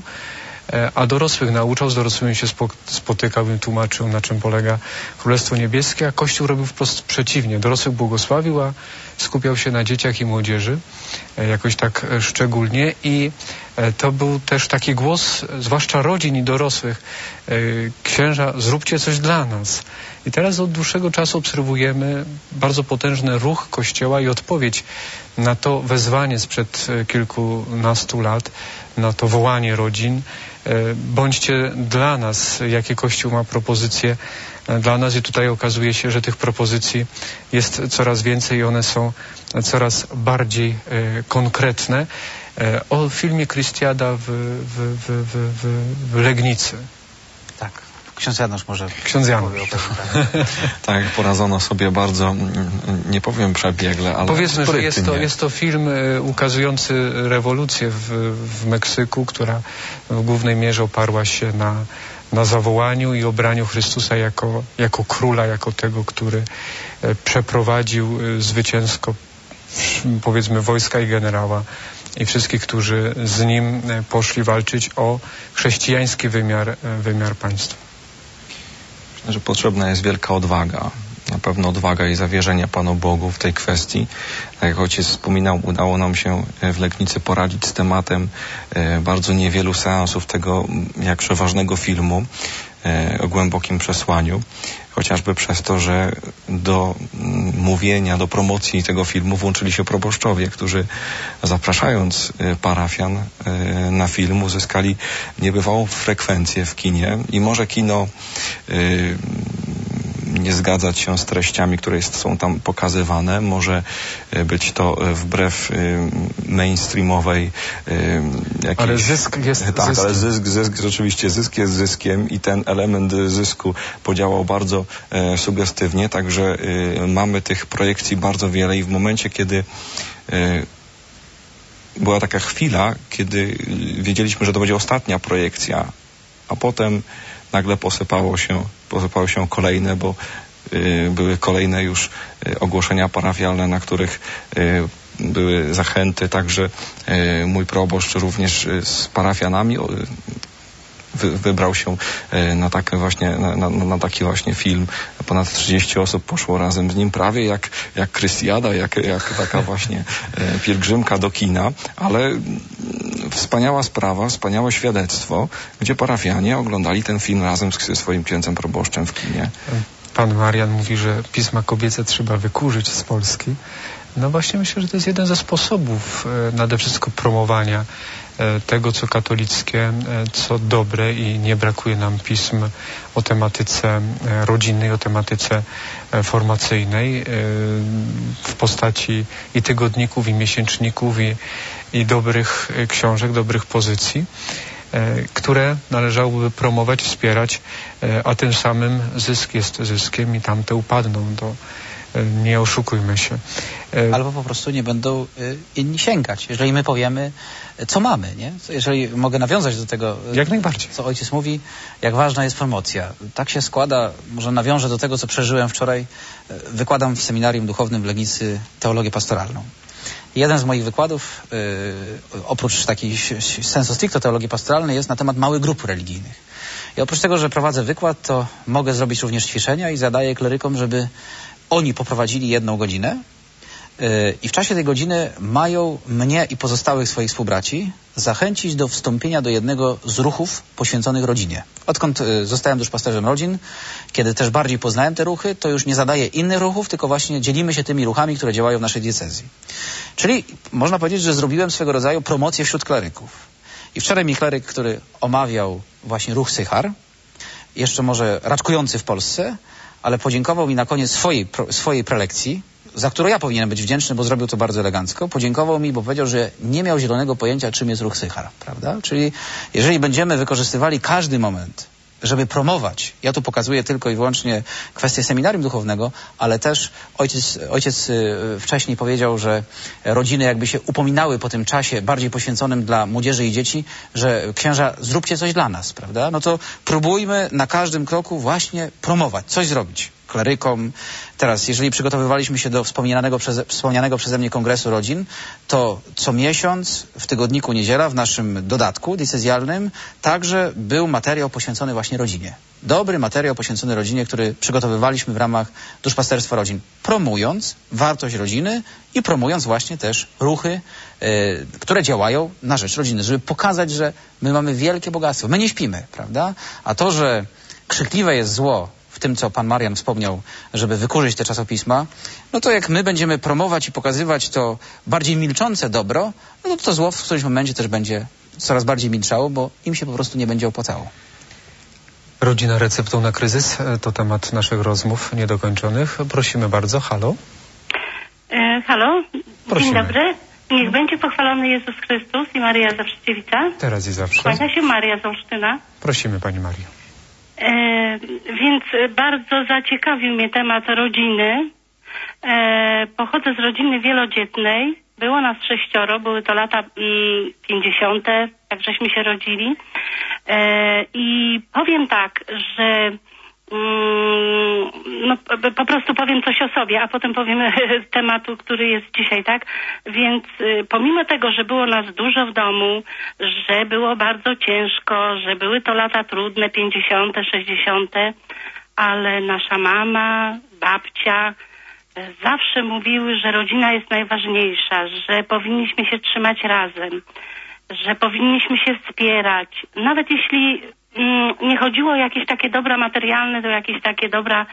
a dorosłych nauczał, z dorosłymi się spotykał i tłumaczył, na czym polega Królestwo Niebieskie, a Kościół robił wprost przeciwnie. Dorosłych błogosławił, a skupiał się na dzieciach i młodzieży, jakoś tak szczególnie, i to był też taki głos, zwłaszcza rodzin i dorosłych: księża, zróbcie coś dla nas. I teraz od dłuższego czasu obserwujemy bardzo potężny ruch Kościoła i odpowiedź na to wezwanie sprzed kilkunastu lat, na to wołanie rodzin: bądźcie dla nas, jakie Kościół ma propozycje dla nas. I tutaj okazuje się, że tych propozycji jest coraz więcej i one są coraz bardziej konkretne. O filmie Krystiada w, w, w, w, w Legnicy. Tak. Ksiądz Janusz może... Ksiądz Janusz. Tak, poradzono sobie bardzo, nie powiem przebiegle, ale powiedzmy, że jest to, nie. jest to film ukazujący rewolucję w, w Meksyku, która w głównej mierze oparła się na, na zawołaniu i obraniu Chrystusa jako, jako króla, jako tego, który przeprowadził zwycięsko, powiedzmy, wojska i generała i wszystkich, którzy z nim poszli walczyć o chrześcijański wymiar, wymiar państwa. Myślę, że potrzebna jest wielka odwaga. Na pewno odwaga i zawierzenie Panu Bogu w tej kwestii. Tak jak ojciec wspominał, udało nam się w Legnicy poradzić z tematem bardzo niewielu seansów tego jakże ważnego filmu o głębokim przesłaniu. Chociażby przez to, że do mówienia, do promocji tego filmu włączyli się proboszczowie, którzy, zapraszając parafian na film, uzyskali niebywałą frekwencję w kinie. I może kino y, nie zgadzać się z treściami, które jest, są tam pokazywane. Może być to wbrew y, mainstreamowej y, jakiejś... Ale zysk jest Tak, zyskiem. ale zysk, zysk, rzeczywiście zysk jest zyskiem i ten element zysku podziałał bardzo e, sugestywnie, także e, mamy tych projekcji bardzo wiele i w momencie, kiedy e, była taka chwila, kiedy wiedzieliśmy, że to będzie ostatnia projekcja, a potem nagle posypało się, posypały się kolejne, bo y, były kolejne już y, ogłoszenia parafialne, na których y, były zachęty, także y, mój proboszcz również y, z parafianami y, wy, wybrał się y, na, takie właśnie, na, na, na taki właśnie film. Ponad trzydzieści osób poszło razem z nim, prawie jak, jak Krystiada, jak, jak taka właśnie y, pielgrzymka do kina, ale wspaniała sprawa, wspaniałe świadectwo, gdzie parafianie oglądali ten film razem z swoim księdzem proboszczem w kinie. Pan Marian mówi, że pisma kobiece trzeba wykurzyć z Polski. No właśnie myślę, że to jest jeden ze sposobów e, nade wszystko promowania e, tego, co katolickie, e, co dobre, i nie brakuje nam pism o tematyce e, rodzinnej, o tematyce e, formacyjnej e, w postaci i tygodników, i miesięczników, i, i dobrych e, książek, dobrych pozycji, e, które należałoby promować, wspierać, e, a tym samym zysk jest zyskiem i tamte upadną do... Nie oszukujmy się. Albo po prostu nie będą y, inni sięgać. Jeżeli my powiemy, co mamy, nie? Jeżeli mogę nawiązać do tego, jak najbardziej, co ojciec mówi, jak ważna jest promocja. Tak się składa, może nawiążę do tego, co przeżyłem wczoraj. Wykładam w seminarium duchownym w Legnicy teologię pastoralną. Jeden z moich wykładów, y, oprócz takiej sensu stricto teologii pastoralnej, jest na temat małych grup religijnych. I oprócz tego, że prowadzę wykład, to mogę zrobić również ćwiczenia i zadaję klerykom, żeby oni poprowadzili jedną godzinę I w czasie tej godziny mają mnie i pozostałych swoich współbraci zachęcić do wstąpienia do jednego z ruchów poświęconych rodzinie. Odkąd zostałem duszpasterzem rodzin, kiedy też bardziej poznałem te ruchy, to już nie zadaję innych ruchów, tylko właśnie dzielimy się tymi ruchami, które działają w naszej diecezji. Czyli można powiedzieć, że zrobiłem swego rodzaju promocję wśród kleryków. I wczoraj mi kleryk, który omawiał właśnie ruch Sychar, jeszcze może raczkujący w Polsce, ale podziękował mi na koniec swojej, swojej prelekcji, za którą ja powinienem być wdzięczny, bo zrobił to bardzo elegancko. Podziękował mi, bo powiedział, że nie miał zielonego pojęcia, czym jest ruch Sychar, prawda? Czyli jeżeli będziemy wykorzystywali każdy moment, żeby promować, ja tu pokazuję tylko i wyłącznie kwestię seminarium duchownego, ale też ojciec, ojciec wcześniej powiedział, że rodziny jakby się upominały po tym czasie bardziej poświęconym dla młodzieży i dzieci, że księża, zróbcie coś dla nas, prawda? No to próbujmy na każdym kroku właśnie promować, coś zrobić. Klerykom. Teraz, jeżeli przygotowywaliśmy się do wspomnianego przeze, wspomnianego przeze mnie Kongresu Rodzin, to co miesiąc w tygodniku Niedziela w naszym dodatku diecezjalnym także był materiał poświęcony właśnie rodzinie. Dobry materiał poświęcony rodzinie, który przygotowywaliśmy w ramach duszpasterstwa rodzin, promując wartość rodziny i promując właśnie też ruchy, yy, które działają na rzecz rodziny, żeby pokazać, że my mamy wielkie bogactwo. My nie śpimy, prawda? A to, że krzykliwe jest zło w tym, co pan Marian wspomniał, żeby wykurzyć te czasopisma, no to jak my będziemy promować i pokazywać to bardziej milczące dobro, no to to zło w którymś momencie też będzie coraz bardziej milczało, bo im się po prostu nie będzie opłacało. Rodzina receptą na kryzys to temat naszych rozmów niedokończonych. Prosimy bardzo. Halo? E, halo? Prosimy. Dzień dobry. Niech będzie pochwalony Jezus Chrystus i Maryja Zawsze-Dziewica. Teraz i zawsze. Kłania się Maria z Olsztyna. Prosimy, pani Mario. E, więc bardzo zaciekawił mnie temat rodziny. E, pochodzę z rodziny wielodzietnej. Było nas sześcioro, były to lata mm, pięćdziesiąte, tak żeśmy się rodzili. E, I powiem tak, że mm, no, po prostu powiem coś o sobie, a potem powiem tematu, który jest dzisiaj, tak? Więc y, pomimo tego, że było nas dużo w domu, że było bardzo ciężko, że były to lata trudne, pięćdziesiąte, sześćdziesiąte, ale nasza mama, babcia zawsze mówiły, że rodzina jest najważniejsza, że powinniśmy się trzymać razem, że powinniśmy się wspierać. Nawet jeśli mm, nie chodziło o jakieś takie dobra materialne, to jakieś takie dobra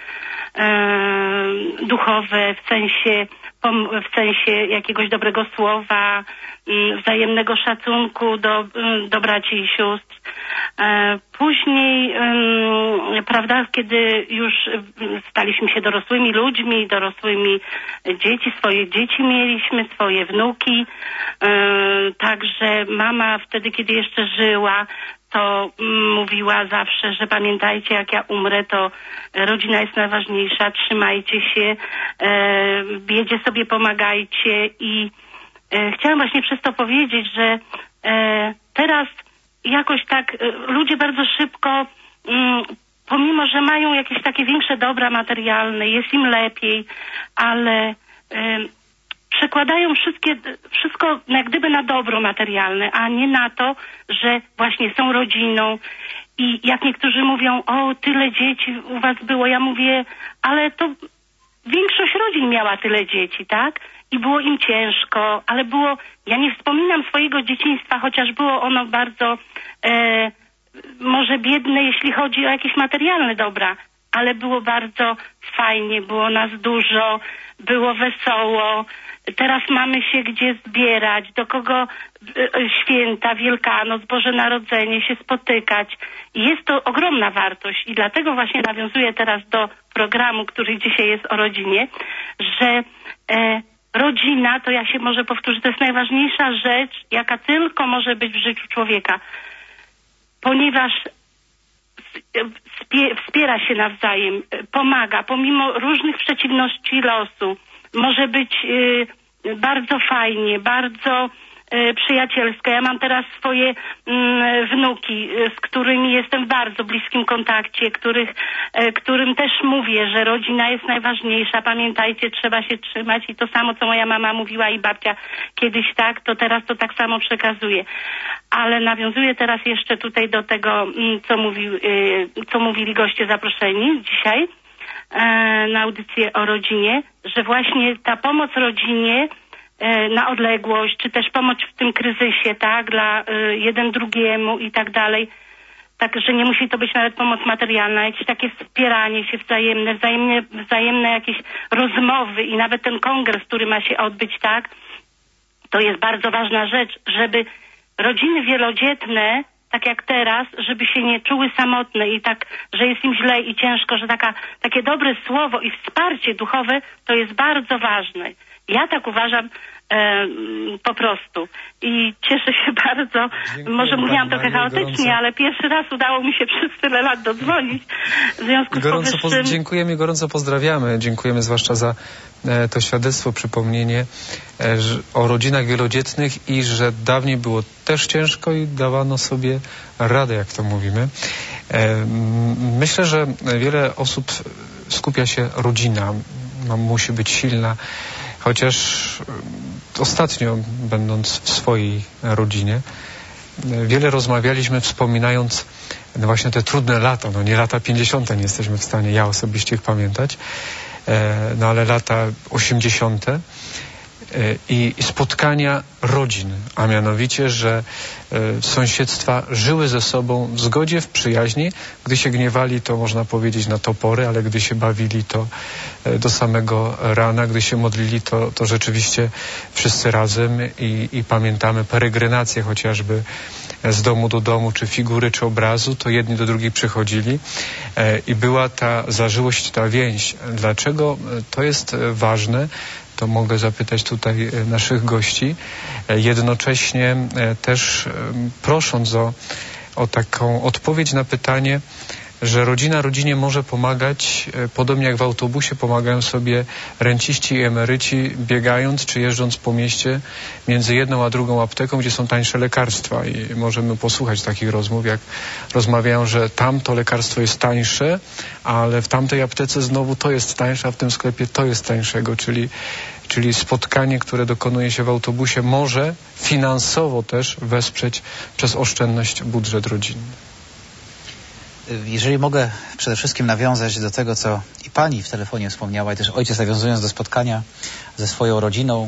e, duchowe, w sensie, pom, w sensie jakiegoś dobrego słowa, mm, wzajemnego szacunku do, do braci i sióstr. E, później, um, prawda, kiedy już staliśmy się dorosłymi ludźmi, dorosłymi dzieci, swoje dzieci mieliśmy, swoje wnuki, e, także mama wtedy, kiedy jeszcze żyła, to mówiła zawsze, że pamiętajcie, jak ja umrę, to rodzina jest najważniejsza, trzymajcie się, e, w biedzie sobie pomagajcie i e, chciałam właśnie przez to powiedzieć, że e, teraz jakoś tak e, ludzie bardzo szybko, mm, pomimo że mają jakieś takie większe dobra materialne, jest im lepiej, ale e, przekładają wszystkie, wszystko jak gdyby na dobro materialne, a nie na to, że właśnie są rodziną. I jak niektórzy mówią, o tyle dzieci u was było, ja mówię, ale to większość rodzin miała tyle dzieci, tak? I było im ciężko, ale było, ja nie wspominam swojego dzieciństwa, chociaż było ono bardzo e, może biedne, jeśli chodzi o jakieś materialne dobra, ale było bardzo fajnie, było nas dużo, było wesoło. Teraz mamy się gdzie zbierać, do kogo święta, Wielkanoc, Boże Narodzenie się spotykać. I jest to ogromna wartość i dlatego właśnie nawiązuję teraz do programu, który dzisiaj jest o rodzinie, że e, rodzina, to ja się może powtórzę, to jest najważniejsza rzecz, jaka tylko może być w życiu człowieka. Ponieważ wspiera się nawzajem, pomaga, pomimo różnych przeciwności losu. Może być y, bardzo fajnie, bardzo y, przyjacielsko. Ja mam teraz swoje y, wnuki, y, z którymi jestem w bardzo bliskim kontakcie, których, y, którym też mówię, że rodzina jest najważniejsza. Pamiętajcie, trzeba się trzymać i to samo, co moja mama mówiła i babcia kiedyś tak, to teraz to tak samo przekazuję. Ale nawiązuję teraz jeszcze tutaj do tego, co, mówił, y, co mówili goście zaproszeni dzisiaj. na audycję o rodzinie, że właśnie ta pomoc rodzinie na odległość, czy też pomoc w tym kryzysie, tak, dla jeden drugiemu i tak dalej. Tak, że nie musi to być nawet pomoc materialna, jakieś takie wspieranie się wzajemne, wzajemne, wzajemne jakieś rozmowy i nawet ten kongres, który ma się odbyć, tak, to jest bardzo ważna rzecz, żeby rodziny wielodzietne, tak jak teraz, żeby się nie czuły samotne i tak, że jest im źle i ciężko, że taka, takie dobre słowo i wsparcie duchowe to jest bardzo ważne. Ja tak uważam e, po prostu. I cieszę się bardzo. Dziękuję, może mówiłam trochę chaotycznie, gorąco. Ale pierwszy raz udało mi się przez tyle lat dodzwonić. W związku z gorąco powyższym... Dziękujemy i gorąco pozdrawiamy. Dziękujemy zwłaszcza za e, to świadectwo, przypomnienie e, że, o rodzinach wielodzietnych i że dawniej było też ciężko i dawano sobie radę, jak to mówimy. E, myślę, że wiele osób skupia się rodzina. No, musi być silna. Chociaż ostatnio, będąc w swojej rodzinie, wiele rozmawialiśmy, wspominając no właśnie te trudne lata, no nie lata pięćdziesiąte, nie jesteśmy w stanie ja osobiście ich pamiętać, no ale lata osiemdziesiąte i spotkania rodzin, a mianowicie, że sąsiedztwa żyły ze sobą w zgodzie, w przyjaźni. Gdy się gniewali, to można powiedzieć na topory, ale gdy się bawili, to do samego rana. Gdy się modlili, to, to rzeczywiście wszyscy razem i, i pamiętamy peregrinację chociażby z domu do domu, czy figury, czy obrazu, to jedni do drugich przychodzili i była ta zażyłość, ta więź. Dlaczego to jest ważne? To mogę zapytać tutaj naszych gości, jednocześnie też prosząc o, o taką odpowiedź na pytanie, że rodzina rodzinie może pomagać, podobnie jak w autobusie pomagają sobie renciści i emeryci, biegając czy jeżdżąc po mieście między jedną a drugą apteką, gdzie są tańsze lekarstwa. I możemy posłuchać takich rozmów, jak rozmawiają, że tamto lekarstwo jest tańsze, ale w tamtej aptece znowu to jest tańsze, a w tym sklepie to jest tańszego, czyli Czyli spotkanie, które dokonuje się w autobusie, może finansowo też wesprzeć przez oszczędność budżet rodzinny. Jeżeli mogę przede wszystkim nawiązać do tego, co i pani w telefonie wspomniała, i też ojciec, nawiązując do spotkania ze swoją rodziną,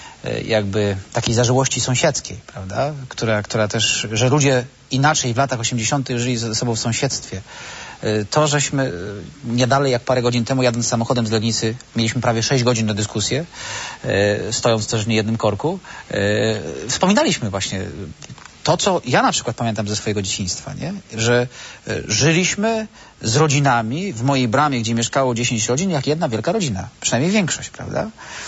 jakby takiej zażyłości sąsiedzkiej, prawda, która, która też, że ludzie inaczej w latach osiemdziesiątych żyli ze sobą w sąsiedztwie. To, żeśmy nie dalej jak parę godzin temu, jadąc samochodem z Legnicy, mieliśmy prawie sześć godzin na dyskusję, stojąc też w niejednym korku, wspominaliśmy właśnie to, co ja na przykład pamiętam ze swojego dzieciństwa, nie? Że żyliśmy z rodzinami w mojej bramie, gdzie mieszkało dziesięć rodzin, jak jedna wielka rodzina. Przynajmniej większość, prawda?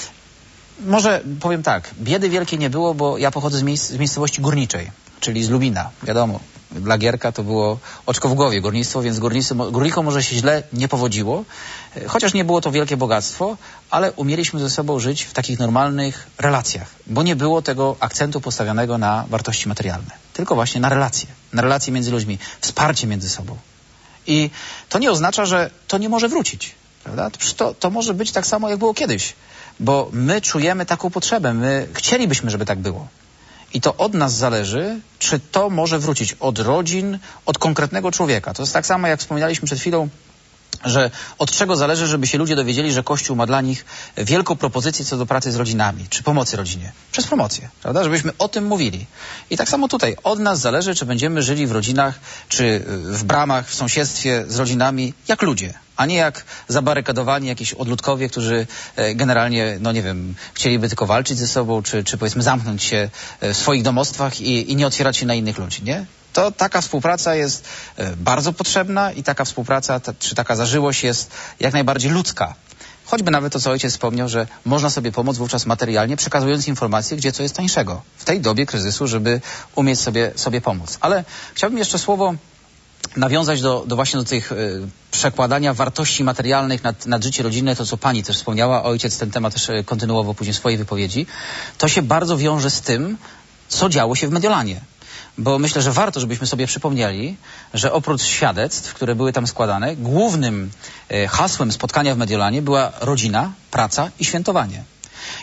Może powiem tak, biedy wielkiej nie było, bo ja pochodzę z, miejsc, z miejscowości górniczej, czyli z Lubina, wiadomo. Dla Gierka to było oczko w głowie, górnictwo, więc górnikom może się źle nie powodziło, chociaż nie było to wielkie bogactwo, ale umieliśmy ze sobą żyć w takich normalnych relacjach, bo nie było tego akcentu postawionego na wartości materialne, tylko właśnie na relacje, na relacje między ludźmi, wsparcie między sobą. I to nie oznacza, że to nie może wrócić, prawda? To, to może być tak samo, jak było kiedyś, bo my czujemy taką potrzebę, my chcielibyśmy, żeby tak było. I to od nas zależy, czy to może wrócić od rodzin, od konkretnego człowieka. To jest tak samo, jak wspominaliśmy przed chwilą, że od czego zależy, żeby się ludzie dowiedzieli, że Kościół ma dla nich wielką propozycję co do pracy z rodzinami, czy pomocy rodzinie. Przez promocję, prawda? Żebyśmy o tym mówili. I tak samo tutaj. Od nas zależy, czy będziemy żyli w rodzinach, czy w bramach, w sąsiedztwie z rodzinami, jak ludzie. A nie jak zabarykadowani jakiś odludkowie, którzy generalnie, no nie wiem, chcieliby tylko walczyć ze sobą, czy, czy powiedzmy zamknąć się w swoich domostwach i, i nie otwierać się na innych ludzi, nie? To taka współpraca jest bardzo potrzebna i taka współpraca, ta, czy taka zażyłość jest jak najbardziej ludzka. Choćby nawet to, co ojciec wspomniał, że można sobie pomóc wówczas materialnie, przekazując informacje, gdzie co jest tańszego. W tej dobie kryzysu, żeby umieć sobie, sobie pomóc. Ale chciałbym jeszcze słowo nawiązać do, do właśnie do tych y, przekładania wartości materialnych nad, nad życie rodzinne, to co pani też wspomniała, ojciec ten temat też y, kontynuował później w swojej wypowiedzi. To się bardzo wiąże z tym, co działo się w Mediolanie. Bo myślę, że warto, żebyśmy sobie przypomnieli, że oprócz świadectw, które były tam składane, głównym y, hasłem spotkania w Mediolanie była rodzina, praca i świętowanie.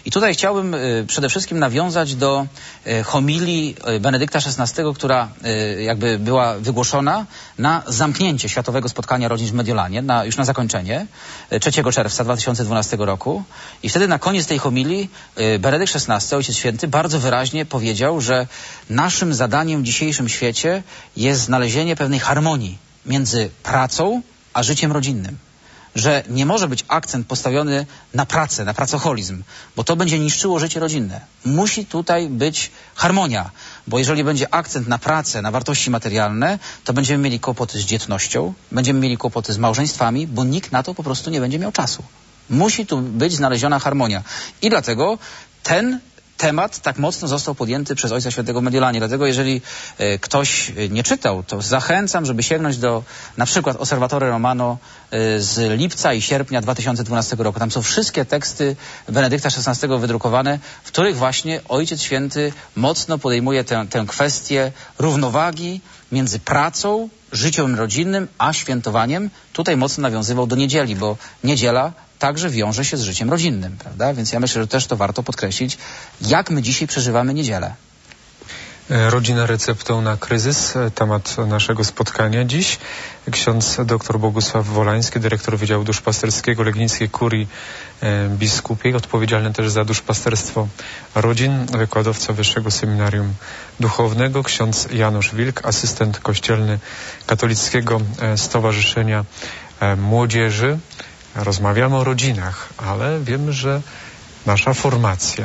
I tutaj chciałbym y, przede wszystkim nawiązać do y, homilii y, Benedykta szesnastego, która y, jakby była wygłoszona na zamknięcie Światowego Spotkania Rodzin w Mediolanie, na, już na zakończenie, y, trzeciego czerwca dwa tysiące dwunastego roku. I wtedy na koniec tej homilii y, Benedykt szesnasty, Ojciec Święty, bardzo wyraźnie powiedział, że naszym zadaniem w dzisiejszym świecie jest znalezienie pewnej harmonii między pracą a życiem rodzinnym. Że nie może być akcent postawiony na pracę, na pracoholizm, bo to będzie niszczyło życie rodzinne. Musi tutaj być harmonia, bo jeżeli będzie akcent na pracę, na wartości materialne, to będziemy mieli kłopoty z dzietnością, będziemy mieli kłopoty z małżeństwami, bo nikt na to po prostu nie będzie miał czasu. Musi tu być znaleziona harmonia. I dlatego ten temat tak mocno został podjęty przez Ojca Świętego w Mediolanie. Dlatego jeżeli e, ktoś nie czytał, to zachęcam, żeby sięgnąć do na przykład Osservatore Romano e, z lipca i sierpnia dwa tysiące dwunastego roku. Tam są wszystkie teksty Benedykta szesnastego wydrukowane, w których właśnie Ojciec Święty mocno podejmuje tę, tę kwestię równowagi między pracą, życiem rodzinnym, a świętowaniem. Tutaj mocno nawiązywał do niedzieli, bo niedziela także wiąże się z życiem rodzinnym, prawda? Więc ja myślę, że też to warto podkreślić, jak my dzisiaj przeżywamy niedzielę. Rodzina receptą na kryzys, temat naszego spotkania dziś. Ksiądz dr Bogusław Wolański, dyrektor Wydziału Duszpasterskiego Legnickiej Kurii Biskupiej, odpowiedzialny też za duszpasterstwo rodzin, wykładowca Wyższego Seminarium Duchownego, ksiądz Janusz Wilk, asystent kościelny Katolickiego Stowarzyszenia Młodzieży. Rozmawiamy o rodzinach, ale wiemy, że nasza formacja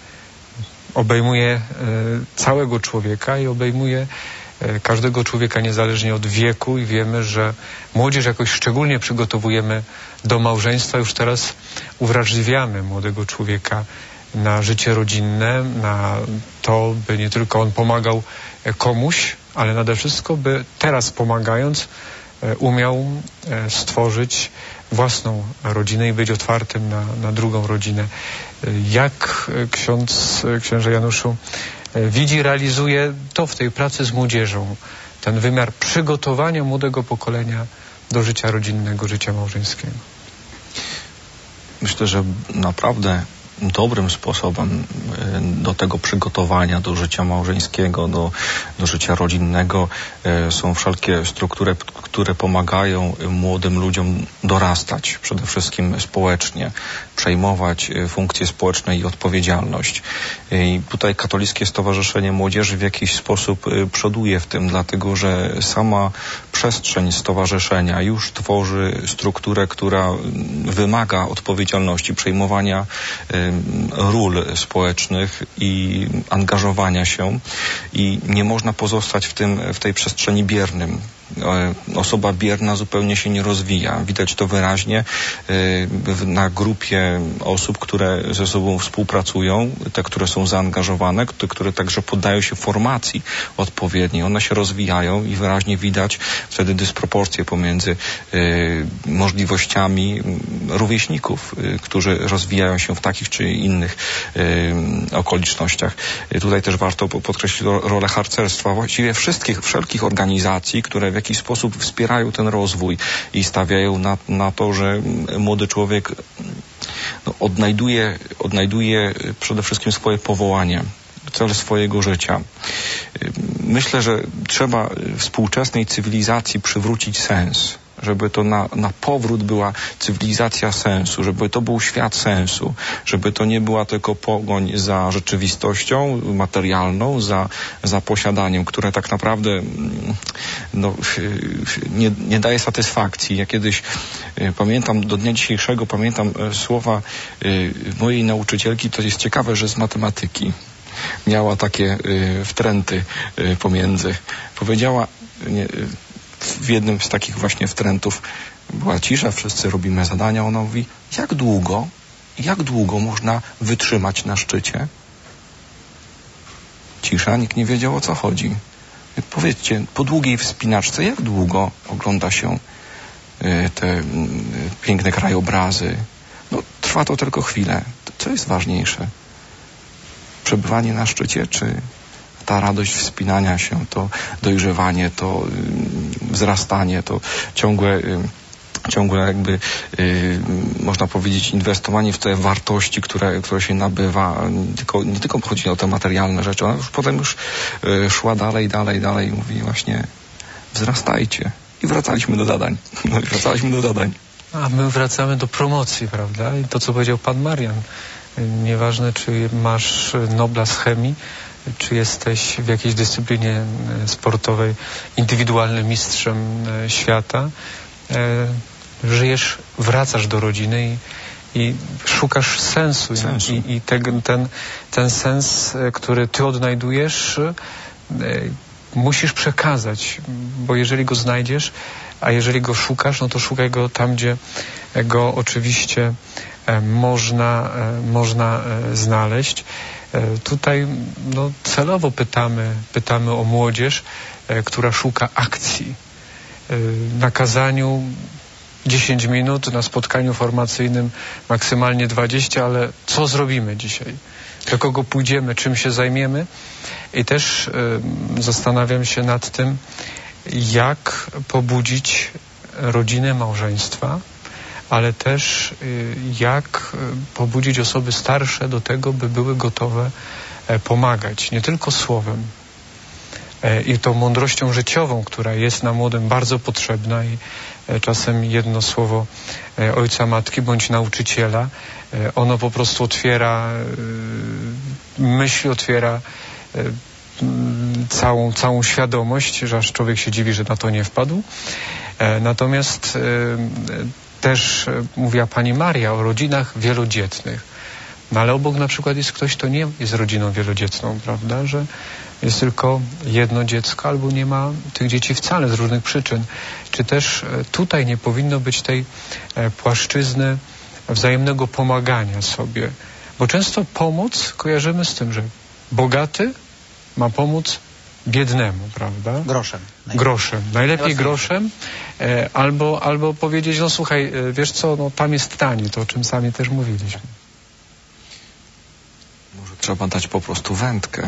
obejmuje e, całego człowieka i obejmuje e, każdego człowieka niezależnie od wieku i wiemy, że młodzież jakoś szczególnie przygotowujemy do małżeństwa. Już teraz uwrażliwiamy młodego człowieka na życie rodzinne, na to, by nie tylko on pomagał komuś, ale nade wszystko, by teraz pomagając e, umiał e, stworzyć własną rodzinę i być otwartym na, na drugą rodzinę. Jak ksiądz, księże Januszu widzi, realizuje to w tej pracy z młodzieżą, ten wymiar przygotowania młodego pokolenia do życia rodzinnego, życia małżeńskiego? Myślę, że naprawdę dobrym sposobem do tego przygotowania do życia małżeńskiego, do, do życia rodzinnego są wszelkie struktury, które pomagają młodym ludziom dorastać, przede wszystkim społecznie, przejmować funkcje społeczne i odpowiedzialność. I tutaj Katolickie Stowarzyszenie Młodzieży w jakiś sposób przoduje w tym, dlatego że sama przestrzeń stowarzyszenia już tworzy strukturę, która wymaga odpowiedzialności, przejmowania ról społecznych i angażowania się i nie można pozostać w tym, w tej przestrzeni biernym. Osoba bierna zupełnie się nie rozwija. Widać to wyraźnie na grupie osób, które ze sobą współpracują, te, które są zaangażowane, te, które także poddają się formacji odpowiedniej. One się rozwijają i wyraźnie widać wtedy dysproporcje pomiędzy możliwościami rówieśników, którzy rozwijają się w takich czy innych okolicznościach. Tutaj też warto podkreślić rolę harcerstwa, właściwie wszystkich, wszelkich organizacji, które w jakiś sposób wspierają ten rozwój i stawiają na, na to, że młody człowiek no, odnajduje, odnajduje przede wszystkim swoje powołanie, cel swojego życia. Myślę, że trzeba współczesnej cywilizacji przywrócić sens, żeby to na, na powrót była cywilizacja sensu, żeby to był świat sensu, żeby to nie była tylko pogoń za rzeczywistością materialną, za, za posiadaniem, które tak naprawdę no, nie, nie daje satysfakcji. Ja kiedyś pamiętam, do dnia dzisiejszego pamiętam słowa mojej nauczycielki, to jest ciekawe, że z matematyki. Miała takie wtręty pomiędzy. Powiedziała nie, w jednym z takich właśnie wtrętów była cisza, wszyscy robimy zadania, ona mówi, jak długo, jak długo można wytrzymać na szczycie? Cisza, nikt nie wiedział, o co chodzi. Powiedzcie, po długiej wspinaczce, jak długo ogląda się y, te y, piękne krajobrazy? No, trwa to tylko chwilę. Co jest ważniejsze? Przebywanie na szczycie, czy ta radość wspinania się, to dojrzewanie, to y, wzrastanie, to ciągłe y, ciągłe jakby, yy, można powiedzieć, inwestowanie w te wartości, które, które się nabywa. Nie tylko, nie tylko chodzi o te materialne rzeczy. Ona już potem już yy, szła dalej, dalej, dalej i mówi właśnie wzrastajcie. I wracaliśmy do zadań. No i wracaliśmy do zadań. A my wracamy do promocji, prawda? I to, co powiedział pan Marian. Nieważne, czy masz Nobla z chemii, czy jesteś w jakiejś dyscyplinie sportowej indywidualnym mistrzem świata, żyjesz, wracasz do rodziny i, i szukasz sensu. sensu. I, i ten, ten, ten sens, który ty odnajdujesz, musisz przekazać, bo jeżeli go znajdziesz, a jeżeli go szukasz, no to szukaj go tam, gdzie go oczywiście można, można znaleźć. Tutaj no, celowo pytamy, pytamy o młodzież, która szuka akcji. Na kazaniu dziesięć minut, na spotkaniu formacyjnym maksymalnie dwadzieścia, ale co zrobimy dzisiaj? Do kogo pójdziemy, czym się zajmiemy? I też y, zastanawiam się nad tym, jak pobudzić rodzinę, małżeństwa, ale też y, jak pobudzić osoby starsze do tego, by były gotowe e, pomagać, nie tylko słowem, e, i tą mądrością życiową, która jest na młodym bardzo potrzebna i e, czasem jedno słowo e, ojca, matki bądź nauczyciela, e, ono po prostu otwiera e, myśl, otwiera e, całą, całą świadomość, że aż człowiek się dziwi, że na to nie wpadł. E, natomiast e, też e, mówiła pani Maria o rodzinach wielodzietnych. No ale obok na przykład jest ktoś, kto nie jest rodziną wielodzietną, prawda, że jest tylko jedno dziecko albo nie ma tych dzieci wcale z różnych przyczyn. Czy też e, tutaj nie powinno być tej e, płaszczyzny wzajemnego pomagania sobie? Bo często pomoc kojarzymy z tym, że bogaty ma pomóc biednemu, prawda? Groszem. Groszem. Najlepiej groszem. E, albo, albo powiedzieć, no słuchaj, e, wiesz co, no tam jest tanie, to o czym sami też mówiliśmy. Może trzeba dać po prostu wędkę.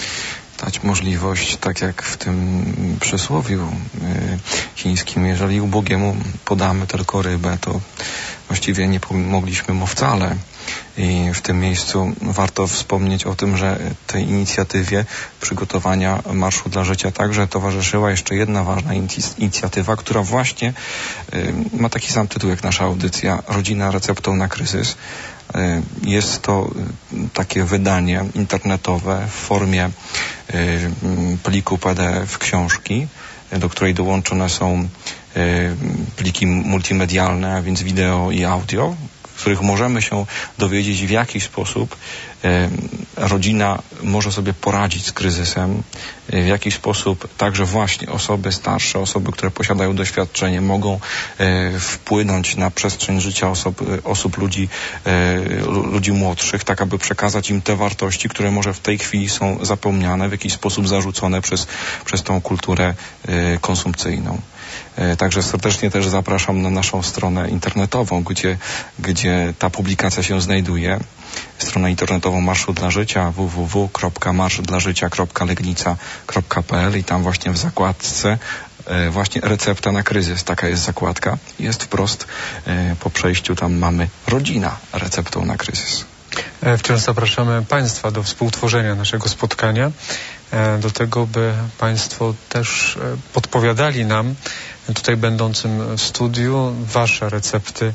Dać możliwość, tak jak w tym przysłowiu y, chińskim, jeżeli ubogiemu podamy tylko rybę, to właściwie nie pomogliśmy mu wcale. I w tym miejscu warto wspomnieć o tym, że tej inicjatywie przygotowania Marszu dla Życia także towarzyszyła jeszcze jedna ważna inicjatywa, która właśnie y, ma taki sam tytuł jak nasza audycja, Rodzina receptą na kryzys. Y, jest to y, takie wydanie internetowe w formie y, pliku P D F książki, y, do której dołączone są y, pliki multimedialne, a więc wideo i audio, w których możemy się dowiedzieć, w jaki sposób e, rodzina może sobie poradzić z kryzysem, e, w jaki sposób także właśnie osoby starsze, osoby, które posiadają doświadczenie, mogą e, wpłynąć na przestrzeń życia osób, osób ludzi, e, ludzi młodszych, tak aby przekazać im te wartości, które może w tej chwili są zapomniane, w jakiś sposób zarzucone przez, przez tą kulturę e, konsumpcyjną. Także serdecznie też zapraszam na naszą stronę internetową, gdzie, gdzie ta publikacja się znajduje. Stronę internetową Marszu dla Życia w w w kropka marsz dla życia kropka legnica kropka p l i tam właśnie w zakładce właśnie recepta na kryzys, taka jest zakładka. Jest wprost po przejściu, tam mamy rodzina receptą na kryzys. Wciąż zapraszamy Państwa do współtworzenia naszego spotkania, do tego, by Państwo też podpowiadali nam, tutaj będącym w studiu, Wasze recepty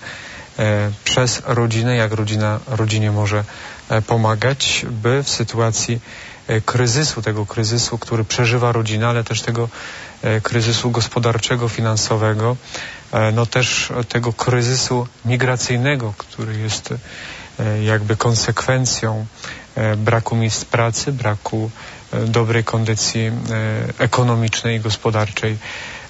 przez rodzinę, jak rodzina rodzinie może pomagać, by w sytuacji kryzysu, tego kryzysu, który przeżywa rodzina, ale też tego kryzysu gospodarczego, finansowego, no też tego kryzysu migracyjnego, który jest jakby konsekwencją braku miejsc pracy, braku dobrej kondycji ekonomicznej i gospodarczej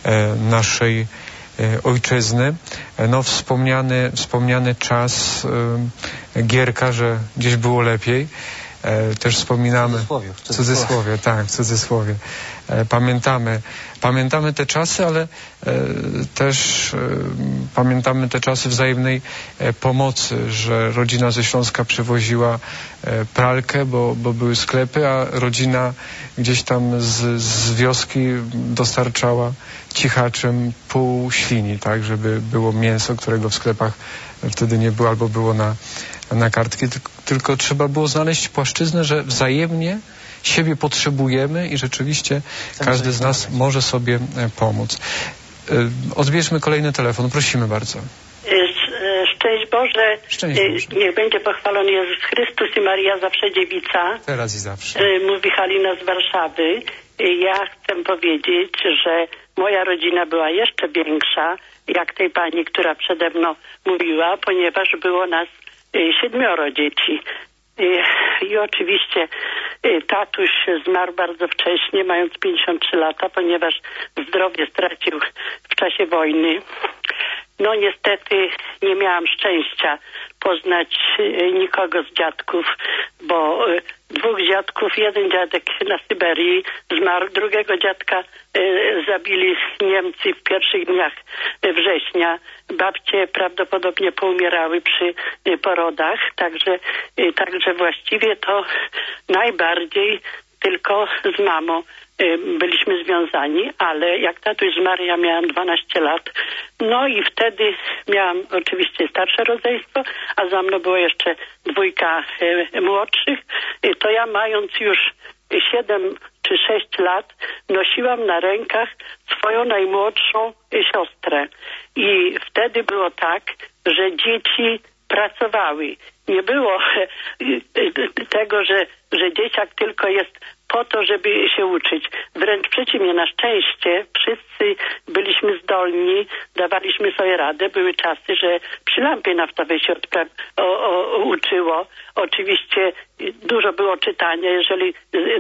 naszej ojczyzny. No wspomniany, wspomniany czas Gierka, że gdzieś było lepiej. e, też wspominamy... W cudzysłowie. W cudzysłowie, tak, w cudzysłowie. E, pamiętamy, pamiętamy te czasy, ale e, też e, pamiętamy te czasy wzajemnej e, pomocy, że rodzina ze Śląska przywoziła e, pralkę, bo, bo były sklepy, a rodzina gdzieś tam z, z wioski dostarczała cichaczem pół świni, tak, żeby było mięso, którego w sklepach wtedy nie było, albo było na, na kartki, tylko, tylko trzeba było znaleźć płaszczyznę, że wzajemnie siebie potrzebujemy i rzeczywiście każdy z nas może sobie pomóc. Odbierzmy kolejny telefon, prosimy bardzo. Szczęść Boże, Szczęść Boże. Niech będzie pochwalony Jezus Chrystus i Maria zawsze dziewica. Teraz i zawsze. Mówi Halina z Warszawy. Ja chcę powiedzieć, że moja rodzina była jeszcze większa, jak tej pani, która przede mną mówiła, ponieważ było nas siedmioro dzieci. I oczywiście tatuś zmarł bardzo wcześnie, mając pięćdziesiąt trzy lata, ponieważ zdrowie stracił w czasie wojny. No niestety nie miałam szczęścia poznać nikogo z dziadków, bo dwóch dziadków, jeden dziadek na Syberii zmarł, drugiego dziadka zabili Niemcy w pierwszych dniach września. Babcie prawdopodobnie poumierały przy porodach, także, także właściwie to najbardziej tylko z mamą byliśmy związani, ale jak tatuś zmarł, ja miałam dwanaście lat. No i wtedy miałam oczywiście starsze rodzeństwo, a za mną było jeszcze dwójka e, młodszych. E, to ja mając już siedem czy sześć lat nosiłam na rękach swoją najmłodszą e, siostrę. I wtedy było tak, że dzieci pracowały. Nie było e, e, tego, że, że dzieciak tylko jest po to, żeby się uczyć. Wręcz przeciwnie, na szczęście wszyscy byliśmy zdolni, dawaliśmy sobie radę. Były czasy, że przy lampie naftowej się odpra- o, o, uczyło. Oczywiście dużo było czytania. Jeżeli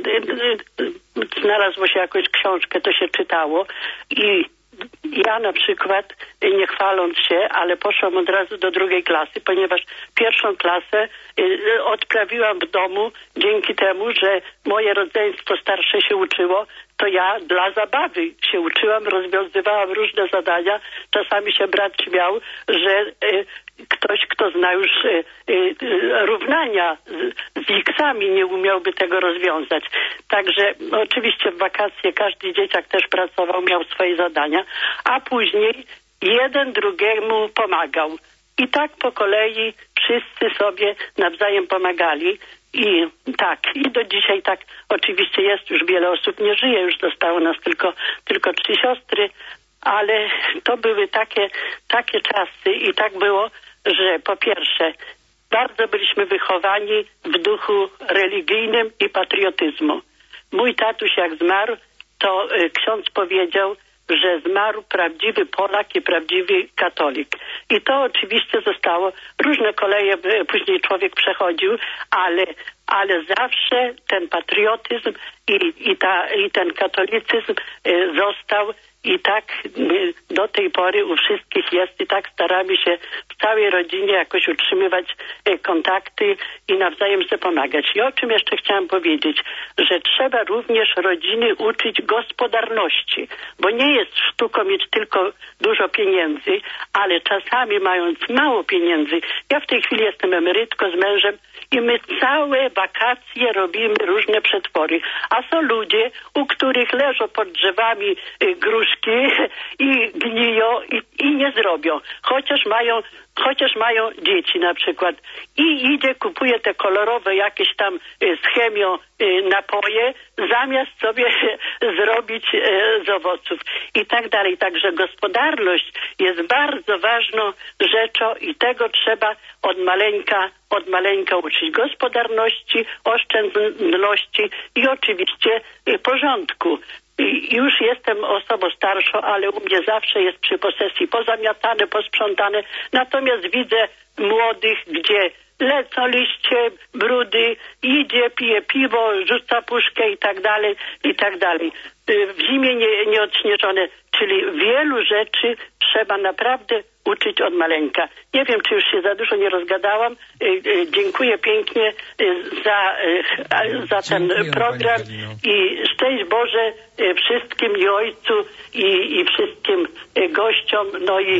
znalazło się jakąś książkę, to się czytało. I ja na przykład, nie chwaląc się, ale poszłam od razu do drugiej klasy, ponieważ pierwszą klasę y, odprawiłam w domu dzięki temu, że moje rodzeństwo starsze się uczyło, to ja dla zabawy się uczyłam, rozwiązywałam różne zadania. Czasami się brat śmiał, że y, ktoś, kto zna już y, y, równania z, z iksami, nie umiałby tego rozwiązać. Także no, oczywiście w wakacje każdy dzieciak też pracował, miał swoje zadania, a później jeden drugiemu pomagał. I tak po kolei wszyscy sobie nawzajem pomagali. I tak, i do dzisiaj tak oczywiście jest, już wiele osób nie żyje, już zostało nas tylko, tylko trzy siostry, ale to były takie, takie czasy i tak było, że po pierwsze bardzo byliśmy wychowani w duchu religijnym i patriotyzmu. Mój tatuś jak zmarł, to y, ksiądz powiedział, że zmarł prawdziwy Polak i prawdziwy katolik. I to oczywiście zostało, różne koleje później człowiek przechodził, ale, ale zawsze ten patriotyzm i, i, ta, i ten katolicyzm y, został i tak y, do tej pory u wszystkich jest i tak staramy się w całej rodzinie jakoś utrzymywać y, kontakty i nawzajem sobie pomagać. I o czym jeszcze chciałam powiedzieć, że trzeba również rodziny uczyć gospodarności, bo nie jest sztuką mieć tylko dużo pieniędzy, ale czasami mając mało pieniędzy, ja w tej chwili jestem emerytką z mężem i my całe wakacje robimy różne przetwory, a są ludzie, u których leżą pod drzewami y, gruszki i gniją i, i nie zrobią, chociaż mają chociaż mają dzieci na przykład i idzie, kupuje te kolorowe jakieś tam y, z chemią y, napoje, zamiast sobie zrobić y, z owoców i tak dalej. Także gospodarność jest bardzo ważną rzeczą i tego trzeba od maleńka, od maleńka uczyć. Gospodarności, oszczędności i oczywiście y, porządku. I już jestem osobą starszą, ale u mnie zawsze jest przy posesji pozamiatane, posprzątane. Natomiast widzę młodych, gdzie lecą liście, brudy, idzie, pije piwo, rzuca puszkę i tak dalej, i tak dalej. W zimie nie, nieodśnieżone, czyli wielu rzeczy trzeba naprawdę uczyć od maleńka. Nie wiem, czy już się za dużo nie rozgadałam. Dziękuję pięknie za, za ten Dziękujemy, program i szczęść Boże wszystkim i ojcu i, i wszystkim gościom, no i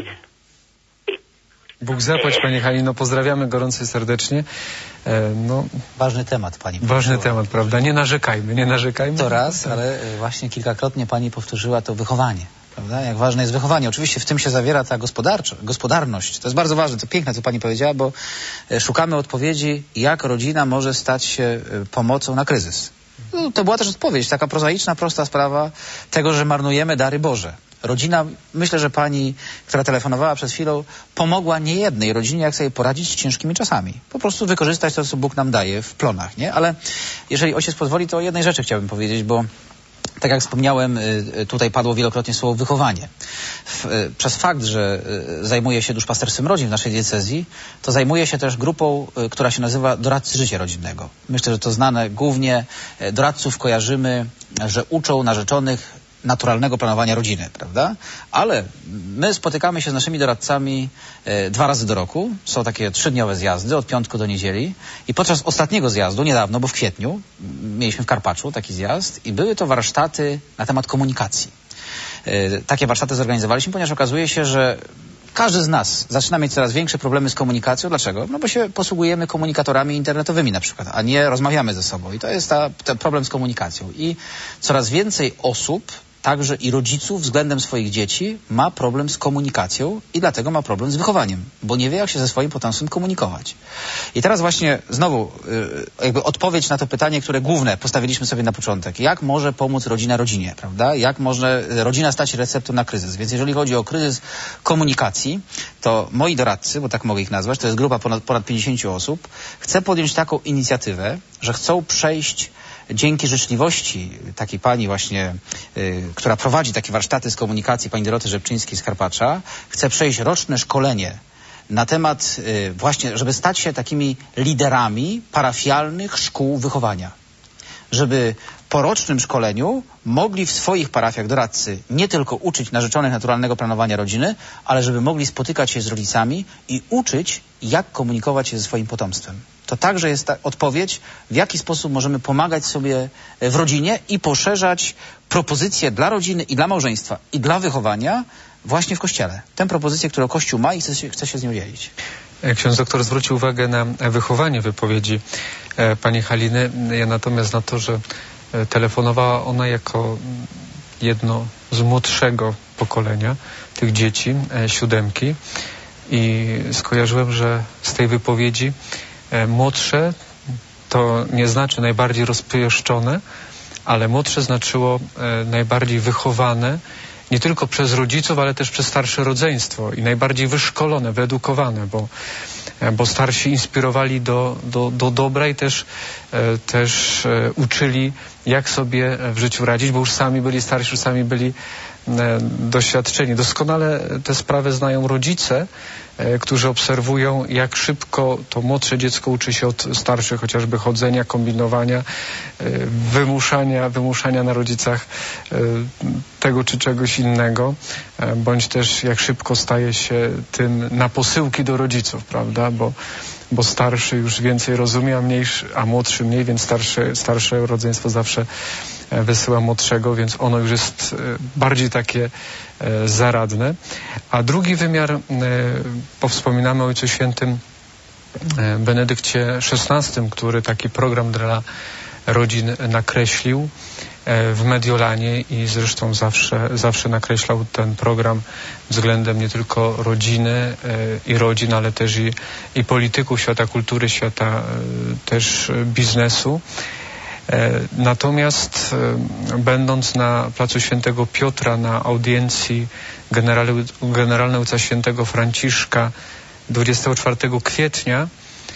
Bóg zapłać, Pani Halino, pozdrawiamy gorąco i serdecznie. E, no, ważny temat Pani Ważny powtórzyła. temat, prawda? Nie narzekajmy, nie narzekajmy. To raz, ale właśnie kilkakrotnie Pani powtórzyła to wychowanie. Prawda? Jak ważne jest wychowanie. Oczywiście w tym się zawiera ta gospodarcza, gospodarność. To jest bardzo ważne, to piękne, co Pani powiedziała, bo szukamy odpowiedzi, jak rodzina może stać się pomocą na kryzys. No, to była też odpowiedź, taka prozaiczna, prosta sprawa tego, że marnujemy dary Boże. Rodzina, myślę, że pani, która telefonowała przed chwilą, pomogła niejednej rodzinie, jak sobie poradzić z ciężkimi czasami. Po prostu wykorzystać to, co Bóg nam daje w plonach, nie? Ale jeżeli ojciec pozwoli, to o jednej rzeczy chciałbym powiedzieć, bo tak jak wspomniałem, tutaj padło wielokrotnie słowo wychowanie. Przez fakt, że zajmuję się duszpasterstwem rodzin w naszej diecezji, to zajmuję się też grupą, która się nazywa Doradcy Życia Rodzinnego. Myślę, że to znane głównie. Doradców kojarzymy, że uczą narzeczonych naturalnego planowania rodziny, prawda? Ale my spotykamy się z naszymi doradcami e, dwa razy do roku. Są takie trzydniowe zjazdy od piątku do niedzieli. I podczas ostatniego zjazdu, niedawno, bo w kwietniu, mieliśmy w Karpaczu taki zjazd i były to warsztaty na temat komunikacji. E, takie warsztaty zorganizowaliśmy, ponieważ okazuje się, że każdy z nas zaczyna mieć coraz większe problemy z komunikacją. Dlaczego? No bo się posługujemy komunikatorami internetowymi na przykład, a nie rozmawiamy ze sobą. I to jest ta, ten problem z komunikacją. I coraz więcej osób, także i rodziców względem swoich dzieci, ma problem z komunikacją i dlatego ma problem z wychowaniem, bo nie wie, jak się ze swoim potomstwem komunikować. I teraz właśnie znowu yy, jakby odpowiedź na to pytanie, które główne postawiliśmy sobie na początek. Jak może pomóc rodzina rodzinie, prawda? Jak może rodzina stać się receptą na kryzys? Więc jeżeli chodzi o kryzys komunikacji, to moi doradcy, bo tak mogę ich nazwać, to jest grupa ponad, ponad pięćdziesięciu osób, chce podjąć taką inicjatywę, że chcą przejść dzięki życzliwości takiej pani właśnie, y, która prowadzi takie warsztaty z komunikacji, pani Doroty Rzepczyńskiej z Karpacza, chce przejść roczne szkolenie na temat y, właśnie, żeby stać się takimi liderami parafialnych szkół wychowania. Żeby po rocznym szkoleniu mogli w swoich parafiach doradcy nie tylko uczyć narzeczonych naturalnego planowania rodziny, ale żeby mogli spotykać się z rodzicami i uczyć, jak komunikować się ze swoim potomstwem. To także jest ta odpowiedź, w jaki sposób możemy pomagać sobie w rodzinie i poszerzać propozycje dla rodziny i dla małżeństwa i dla wychowania właśnie w Kościele. Tę propozycję, którą Kościół ma i chce się, chce się z nią dzielić. Ksiądz doktor zwrócił uwagę na wychowanie wypowiedzi pani Haliny. Ja natomiast na to, że telefonowała ona jako jedno z młodszego pokolenia tych dzieci, siódemki, i skojarzyłem, że z tej wypowiedzi młodsze to nie znaczy najbardziej rozpieszczone, ale młodsze znaczyło najbardziej wychowane, nie tylko przez rodziców, ale też przez starsze rodzeństwo i najbardziej wyszkolone, wyedukowane, bo, bo starsi inspirowali do, do, do dobra i też, też uczyli, jak sobie w życiu radzić, bo już sami byli starsi, już sami byli doświadczeni. Doskonale te sprawy znają rodzice, którzy obserwują, jak szybko to młodsze dziecko uczy się od starszych, chociażby chodzenia, kombinowania, wymuszania, wymuszania na rodzicach tego czy czegoś innego, bądź też jak szybko staje się tym na posyłki do rodziców, prawda, bo bo starszy już więcej rozumie, a, mniejszy, a młodszy mniej, więc starsze, starsze rodzeństwo zawsze wysyła młodszego, więc ono już jest bardziej takie zaradne. A drugi wymiar, powspominamy o Ojcu Świętym Benedykcie szesnastym, który taki program dla rodzin nakreślił w Mediolanie i zresztą zawsze, zawsze nakreślał ten program względem nie tylko rodziny i rodzin, ale też i, i polityków, świata kultury, świata też biznesu. Natomiast będąc na placu Świętego Piotra na audiencji generalnej Ojca Świętego Franciszka dwudziestego czwartego kwietnia,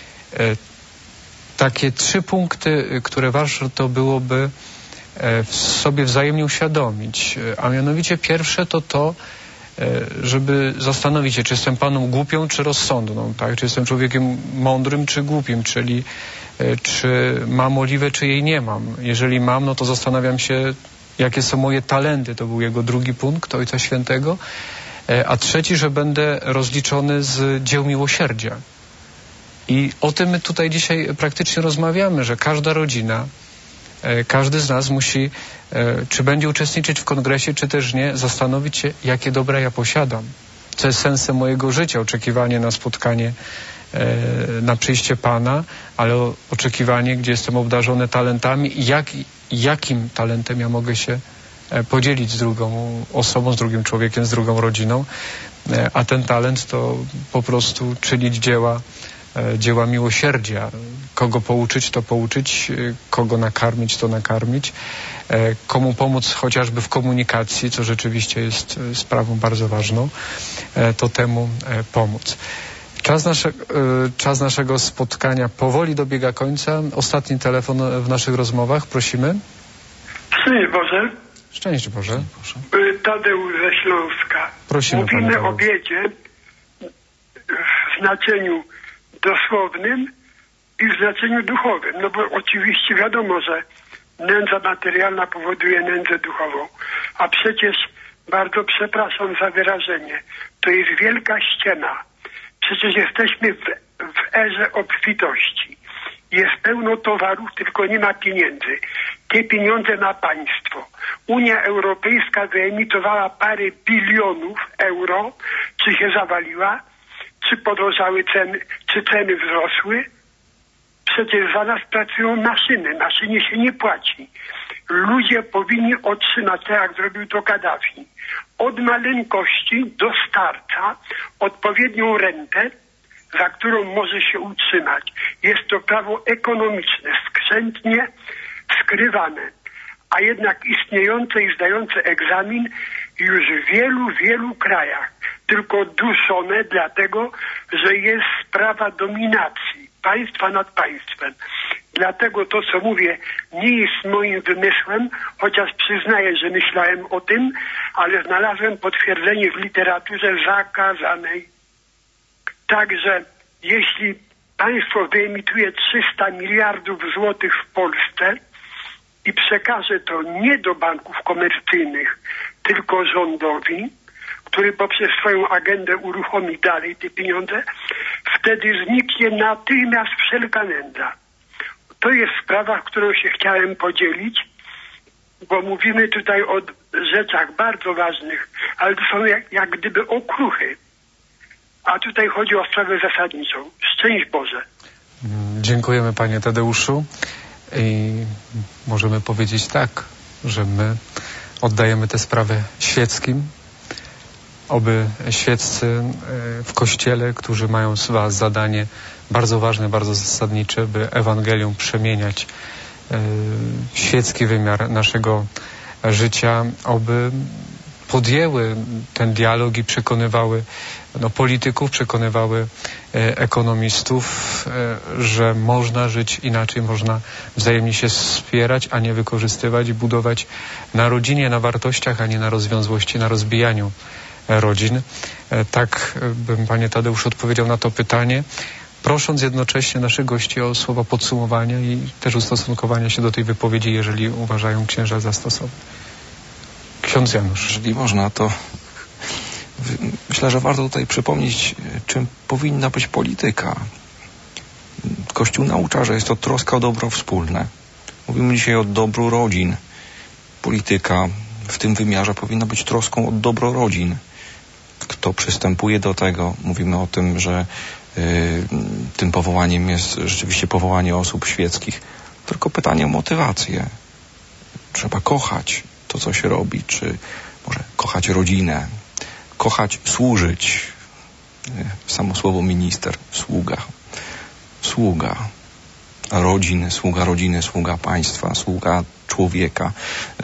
takie trzy punkty, które warto byłoby w sobie wzajemnie uświadomić. A mianowicie pierwsze to to, żeby zastanowić się, czy jestem paną głupią, czy rozsądną, tak? Czy jestem człowiekiem mądrym, czy głupim, czyli czy mam oliwę, czy jej nie mam. Jeżeli mam, no to zastanawiam się, jakie są moje talenty. To był jego drugi punkt Ojca Świętego. A trzeci, że będę rozliczony z dzieł miłosierdzia. I o tym my tutaj dzisiaj praktycznie rozmawiamy, że każda rodzina, każdy z nas musi, czy będzie uczestniczyć w kongresie, czy też nie, zastanowić się, jakie dobra ja posiadam. Co jest sensem mojego życia, oczekiwanie na spotkanie, na przyjście Pana, ale oczekiwanie, gdzie jestem obdarzony talentami i jak, jakim talentem ja mogę się podzielić z drugą osobą, z drugim człowiekiem, z drugą rodziną. A ten talent to po prostu czynić dzieła, dzieła miłosierdzia. Kogo pouczyć, to pouczyć, kogo nakarmić, to nakarmić, komu pomóc chociażby w komunikacji, co rzeczywiście jest sprawą bardzo ważną, to temu pomóc. Czas, nasze, czas naszego spotkania powoli dobiega końca. Ostatni telefon w naszych rozmowach. Prosimy. Szczęść Boże. Szczęść Boże. Tadeusz ze Śląska. Prosimy, Mówimy o biedzie w znaczeniu dosłownym i w znaczeniu duchowym. No bo oczywiście wiadomo, że nędza materialna powoduje nędzę duchową. A przecież, bardzo przepraszam za wyrażenie, to jest wielka ściema. Przecież jesteśmy w, w erze obfitości. Jest pełno towarów, tylko nie ma pieniędzy. Te pieniądze ma państwo. Unia Europejska wyemitowała parę bilionów euro. Czy się zawaliła? Czy podrożały ceny? Czy ceny wzrosły? Przecież za nas pracują maszyny. Maszynie się nie płaci. Ludzie powinni otrzymać, tak jak zrobił to Kaddafi, od maleńkości do starca odpowiednią rentę, za którą może się utrzymać. Jest to prawo ekonomiczne, skrzętnie skrywane, a jednak istniejące i zdające egzamin już w wielu, wielu krajach, tylko duszone dlatego, że jest sprawa dominacji państwa nad państwem. Dlatego to, co mówię, nie jest moim wymysłem, chociaż przyznaję, że myślałem o tym, ale znalazłem potwierdzenie w literaturze zakazanej. Także jeśli państwo wyemituje trzysta miliardów złotych w Polsce i przekaże to nie do banków komercyjnych, tylko rządowi, który poprzez swoją agendę uruchomi dalej te pieniądze, wtedy zniknie natychmiast wszelka nędza. To jest sprawa, którą się chciałem podzielić, bo mówimy tutaj o rzeczach bardzo ważnych, ale to są jak, jak gdyby okruchy. A tutaj chodzi o sprawę zasadniczą. Szczęść Boże. Dziękujemy Panie Tadeuszu. I możemy powiedzieć tak, że my oddajemy tę sprawę świeckim, oby świeccy w Kościele, którzy mają z Was zadanie bardzo ważne, bardzo zasadnicze, by Ewangelią przemieniać świecki wymiar naszego życia, oby podjęły ten dialog i przekonywały no, polityków, przekonywały e, ekonomistów, e, że można żyć inaczej, można wzajemnie się wspierać, a nie wykorzystywać i budować na rodzinie, na wartościach, a nie na rozwiązłości, na rozbijaniu e, rodzin. E, tak bym, Panie Tadeusz, odpowiedział na to pytanie, prosząc jednocześnie naszych gości o słowa podsumowania i też ustosunkowania się do tej wypowiedzi, jeżeli uważają księża za stosowne. Ksiądz Janusz. Jeżeli można, to myślę, że warto tutaj przypomnieć, czym powinna być polityka. Kościół naucza, że jest to troska o dobro wspólne. Mówimy dzisiaj o dobru rodzin. Polityka w tym wymiarze powinna być troską o dobro rodzin. Kto przystępuje do tego, mówimy o tym, że y, tym powołaniem jest rzeczywiście powołanie osób świeckich. Tylko pytanie o motywację. Trzeba kochać to, co się robi, czy może kochać rodzinę, kochać, służyć. Samo słowo minister, sługa, sługa rodziny, sługa rodziny, sługa państwa, sługa człowieka.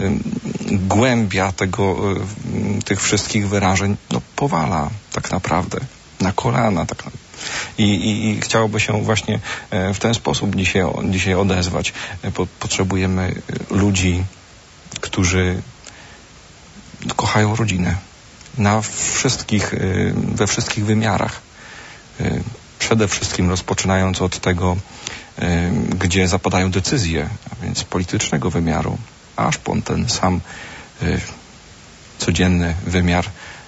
Głębia tego, tych wszystkich wyrażeń no, powala tak naprawdę na kolana. Tak naprawdę. I, i, I chciałoby się właśnie w ten sposób dzisiaj, dzisiaj odezwać. Potrzebujemy ludzi, którzy kochają rodzinę, na wszystkich, we wszystkich wymiarach. Przede wszystkim rozpoczynając od tego, gdzie zapadają decyzje, a więc politycznego wymiaru, aż po ten sam codzienny wymiar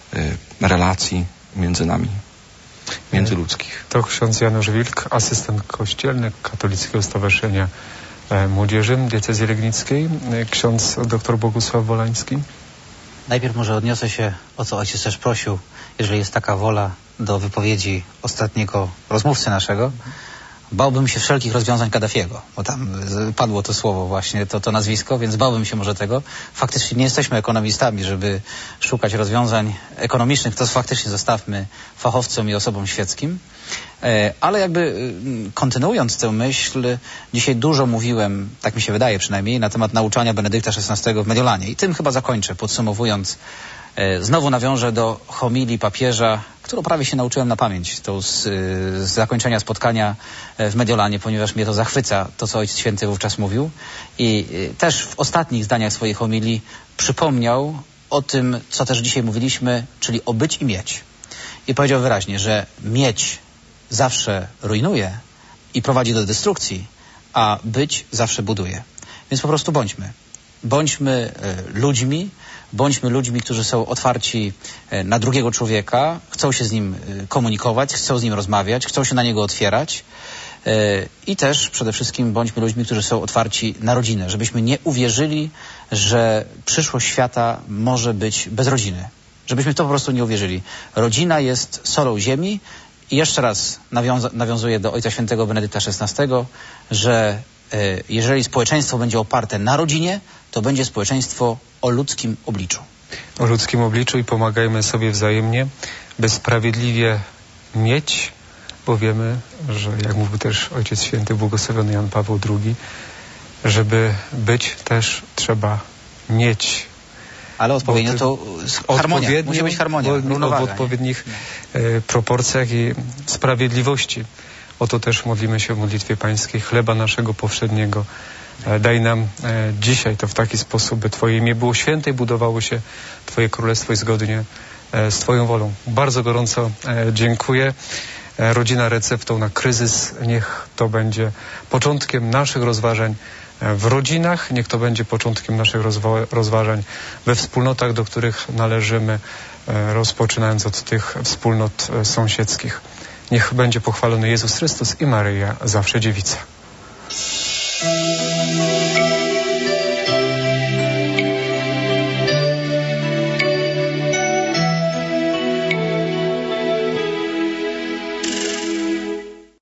relacji między nami, międzyludzkich. To ksiądz Janusz Wilk, asystent kościelny Katolickiego Stowarzyszenia Młodzieży Diecezji Legnickiej. Ksiądz dr Bogusław Wolański. Najpierw może odniosę się, o co ojciec też prosił, jeżeli jest taka wola, do wypowiedzi ostatniego rozmówcy naszego. Bałbym się wszelkich rozwiązań Kaddafiego, bo tam padło to słowo właśnie, to, to nazwisko, więc bałbym się może tego. Faktycznie nie jesteśmy ekonomistami, żeby szukać rozwiązań ekonomicznych, to faktycznie zostawmy fachowcom i osobom świeckim. Ale jakby kontynuując tę myśl, dzisiaj dużo mówiłem, tak mi się wydaje przynajmniej, na temat nauczania Benedykta szesnastego w Mediolanie. I tym chyba zakończę, podsumowując. Znowu nawiążę do homilii papieża, którą prawie się nauczyłem na pamięć, to z, z zakończenia spotkania w Mediolanie, ponieważ mnie to zachwyca, to co Ojciec Święty wówczas mówił. I też w ostatnich zdaniach swojej homilii przypomniał o tym, co też dzisiaj mówiliśmy, czyli o być i mieć. I powiedział wyraźnie, że mieć zawsze rujnuje i prowadzi do destrukcji, a być zawsze buduje. Więc po prostu bądźmy. Bądźmy e, ludźmi, bądźmy ludźmi, którzy są otwarci e, na drugiego człowieka, chcą się z nim e, komunikować, chcą z nim rozmawiać, chcą się na niego otwierać e, i też przede wszystkim bądźmy ludźmi, którzy są otwarci na rodzinę, żebyśmy nie uwierzyli, że przyszłość świata może być bez rodziny. Żebyśmy to po prostu nie uwierzyli. Rodzina jest solą ziemi i jeszcze raz nawiąza- nawiązuję do Ojca Świętego Benedykta szesnastego, że jeżeli społeczeństwo będzie oparte na rodzinie, to będzie społeczeństwo o ludzkim obliczu. O ludzkim obliczu i pomagajmy sobie wzajemnie, by sprawiedliwie mieć, bo wiemy, że jak mówił też Ojciec Święty błogosławiony Jan Paweł drugi, żeby być też trzeba mieć. Ale odpowiednio to harmonia, musi być harmonia, równowaga. W odpowiednich e, proporcjach i sprawiedliwości. O to też modlimy się w modlitwie pańskiej. Chleba naszego powszedniego e, daj nam e, dzisiaj to w taki sposób, by Twoje imię było święte i budowało się Twoje królestwo i zgodnie e, z Twoją wolą. Bardzo gorąco e, dziękuję. E, rodzina receptą na kryzys. Niech to będzie początkiem naszych rozważań w rodzinach. Niech to będzie początkiem naszych rozwa- rozważań we wspólnotach, do których należymy, e, rozpoczynając od tych wspólnot e, sąsiedzkich. Niech będzie pochwalony Jezus Chrystus i Maryja, zawsze dziewica.